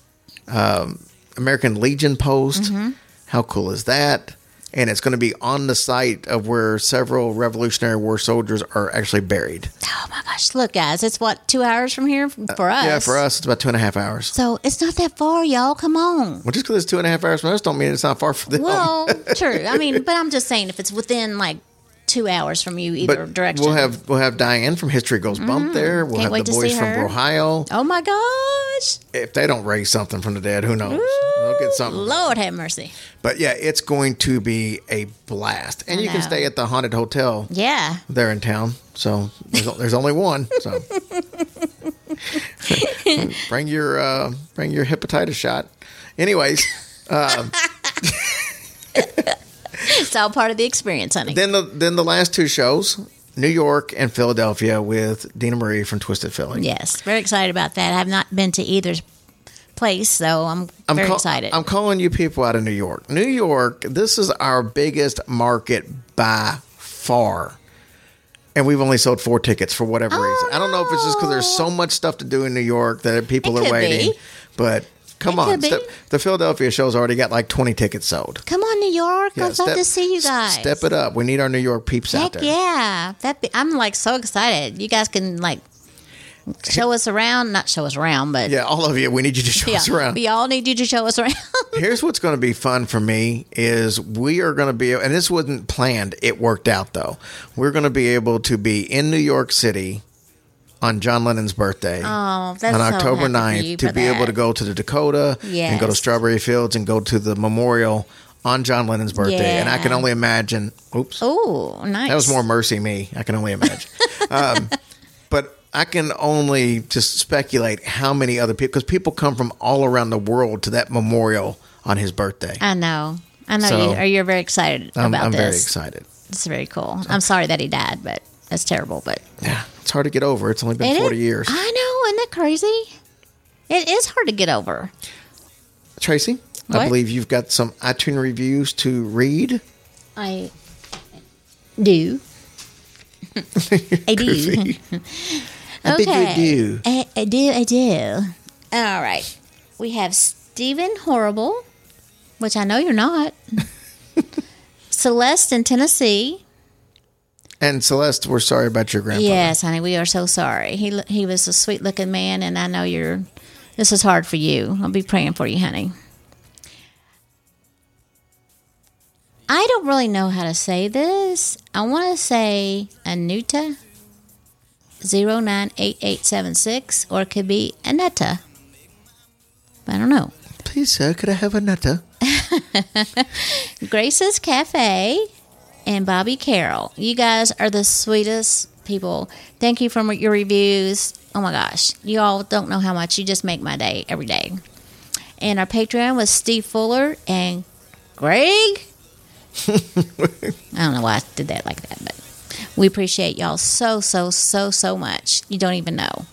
American Legion post. How cool is that? And it's going to be on the site of where several Revolutionary War soldiers are actually buried. Oh, my gosh. Look, guys, it's what, 2 hours from here for us? Yeah, for us, it's about 2.5 hours. So it's not that far, y'all. Come on. Well, just because it's 2.5 hours from us don't mean it's not far from them. Well, true. I mean, but I'm just saying if it's within like 2 hours from you either direction. We'll have Diane from History Goes Bump there. We'll Can't have the boys from Ohio. Oh my gosh. If they don't raise something from the dead, who knows? They'll get something. Lord have mercy. But yeah, it's going to be a blast. And you can stay at the haunted hotel. Yeah. There in town. So there's only one. So bring your hepatitis shot. Anyways, it's all part of the experience, honey. Then the last two shows, New York and Philadelphia with Dina Marie from Twisted Philly. Yes, very excited about that. I have not been to either place, so I'm very excited. I'm calling you people out of New York. New York, this is our biggest market by far. And we've only sold 4 tickets for whatever reason. I don't know if it's just because there's so much stuff to do in New York that people are waiting. But come on. The Philadelphia show's already got like 20 tickets sold. Come on, New York. I'd love to see you guys. Step it up. We need our New York peeps out there. Yeah. I'm like so excited. You guys can like show us around. Not show us around, but. Yeah, all of you. We need you to show us around. We all need you to show us around. Here's what's going to be fun for me is we are going to be, and this wasn't planned. It worked out though. We're going to be able to be in New York City on John Lennon's birthday on October 9th to be able to go to the Dakota and go to Strawberry Fields and go to the memorial on John Lennon's birthday. Yeah. And I can only imagine. Oops. Oh, nice. That was more mercy me. I can only imagine. But I can only just speculate how many other people, because people come from all around the world to that memorial on his birthday. I know. You're very excited about this. I'm very excited. It's very cool. I'm sorry that he died, but that's terrible. But yeah, it's hard to get over. It's only been 40 years. I know. Isn't that crazy? It is hard to get over. Tracy, what? I believe you've got some iTunes reviews to read. I do. I do. Okay. I do. All right. We have Stephen Horrible, which I know you're not. Celeste in Tennessee. And Celeste, we're sorry about your grandfather. Yes, honey, we are so sorry. He was a sweet-looking man, and I know this is hard for you. I'll be praying for you, honey. I don't really know how to say this. I want to say Anuta 098876, or it could be Anetta. I don't know. Please, sir, could I have Anetta? Grace's Cafe and Bobby Carroll. You guys are the sweetest people. Thank you for your reviews. Oh my gosh. You all don't know how much. You just make my day every day. And our Patreon was Steve Fuller and Greg. I don't know why I did that like that, but we appreciate y'all so much. You don't even know.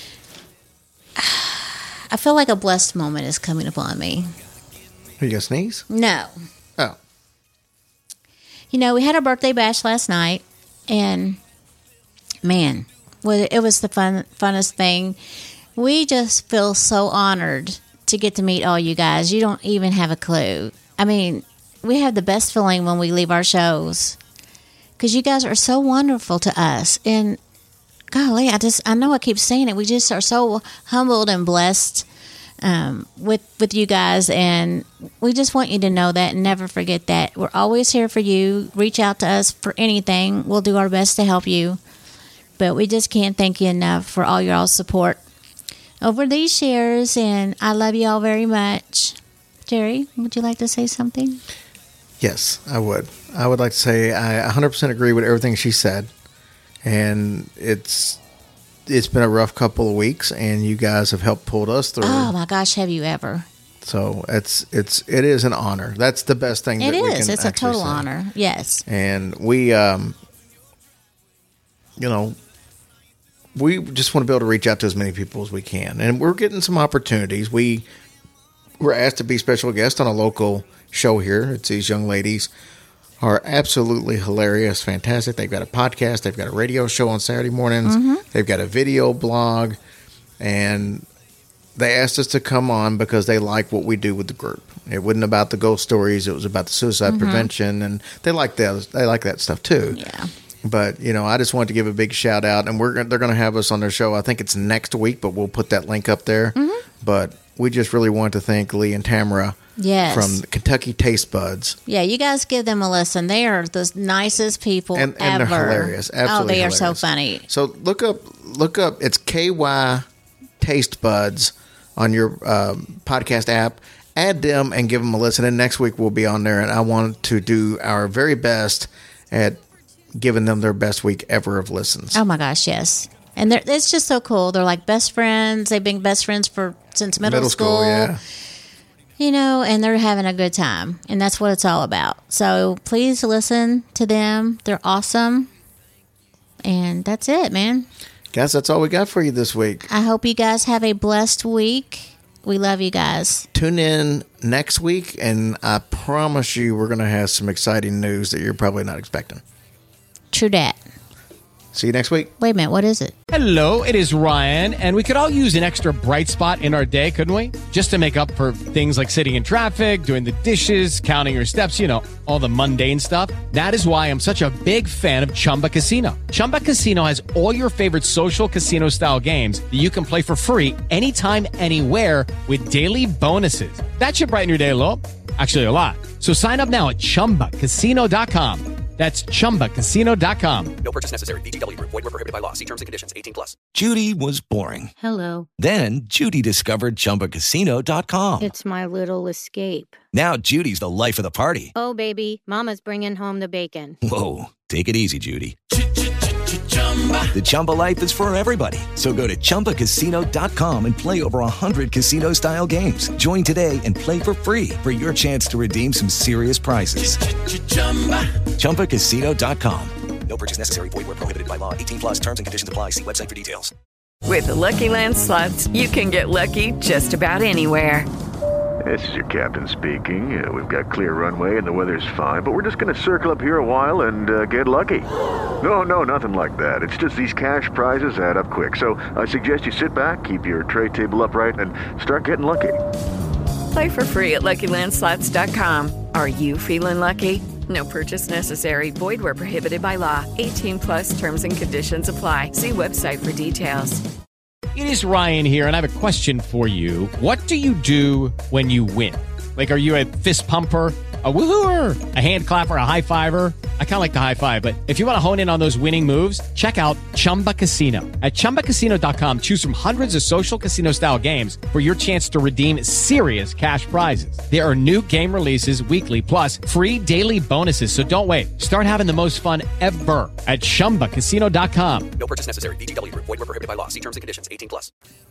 I feel like a blessed moment is coming upon me. Are you going to sneeze? No. Oh. You know, we had our birthday bash last night, and man, it was the funnest thing. We just feel so honored to get to meet all you guys. You don't even have a clue. I mean, we have the best feeling when we leave our shows because you guys are so wonderful to us. And golly, I know I keep saying it. We just are so humbled and blessed with you guys, and we just want you to know that and never forget that. We're always here for you. Reach out to us for anything. We'll do our best to help you. But we just can't thank you enough for all your support over these years, and I love you all very much. Jerry, would you like to say something? Yes, I would. I would like to say I 100% agree with everything she said. And it's been a rough couple of weeks, and you guys have helped pull us through. Oh my gosh, have you ever? So it is an honor. That's the best thing that we can It's a total say. honor. Yes. And we we just want to be able to reach out to as many people as we can. And we're getting some opportunities. We were asked to be special guests on a local show here. It's these young ladies are absolutely hilarious, fantastic. They've got a podcast. They've got a radio show on Saturday mornings. Mm-hmm. They've got a video blog. And they asked us to come on because they like what we do with the group. It wasn't about the ghost stories. It was about the suicide prevention. And they like that stuff too. Yeah. But, I just wanted to give a big shout out, and they're going to have us on their show. I think it's next week, but we'll put that link up there. Mm-hmm. But we just really want to thank Lee and Tamara from Kentucky Taste Buds. Yeah, you guys give them a listen. They are the nicest people ever. And they're hilarious. Absolutely they hilarious. Are so funny. So look up, it's KY Taste Buds on your podcast app. Add them and give them a listen. And next week we'll be on there, and I want to do our very best at giving them their best week ever of listens. Oh my gosh, yes. And it's just so cool. They're like best friends. They've been best friends since middle school. Yeah. And they're having a good time. And that's what it's all about. So please listen to them. They're awesome. And that's it, man. Guys, that's all we got for you this week. I hope you guys have a blessed week. We love you guys. Tune in next week, and I promise you we're going to have some exciting news that you're probably not expecting. True dat. See you next week. Wait a minute, what is it? Hello, it is Ryan, and we could all use an extra bright spot in our day, couldn't we? Just to make up for things like sitting in traffic, doing the dishes, counting your steps, all the mundane stuff. That is why I'm such a big fan of Chumba Casino. Chumba Casino has all your favorite social casino-style games that you can play for free anytime, anywhere with daily bonuses. That should brighten your day a little. Actually, a lot. So sign up now at ChumbaCasino.com. That's ChumbaCasino.com. No purchase necessary. VGW Group. Void where prohibited by law. See terms and conditions. 18+. Judy was boring. Hello. Then Judy discovered ChumbaCasino.com. It's my little escape. Now Judy's the life of the party. Oh, baby, mama's bringing home the bacon. Whoa, take it easy, Judy. The Chumba life is for everybody. So go to ChumbaCasino.com and play over 100 casino-style games. Join today and play for free for your chance to redeem some serious prizes. ChumbaCasino.com. No purchase necessary. Void where prohibited by law. 18+. Terms and conditions apply. See website for details. With the Lucky Land Slots, you can get lucky just about anywhere. This is your captain speaking. We've got clear runway and the weather's fine, but we're just going to circle up here a while and get lucky. No, nothing like that. It's just these cash prizes add up quick. So I suggest you sit back, keep your tray table upright, and start getting lucky. Play for free at LuckyLandSlots.com. Are you feeling lucky? No purchase necessary. Void where prohibited by law. 18+ terms and conditions apply. See website for details. It is Ryan here, and I have a question for you. What do you do when you win? Like, are you a fist pumper, a woohooer, a hand clapper, a high fiver? I kind of like the high five, but if you want to hone in on those winning moves, check out Chumba Casino. At ChumbaCasino.com, choose from hundreds of social casino-style games for your chance to redeem serious cash prizes. There are new game releases weekly, plus free daily bonuses, so don't wait. Start having the most fun ever at ChumbaCasino.com. No purchase necessary. VGW Group. Void where prohibited by law. See terms and conditions. 18+.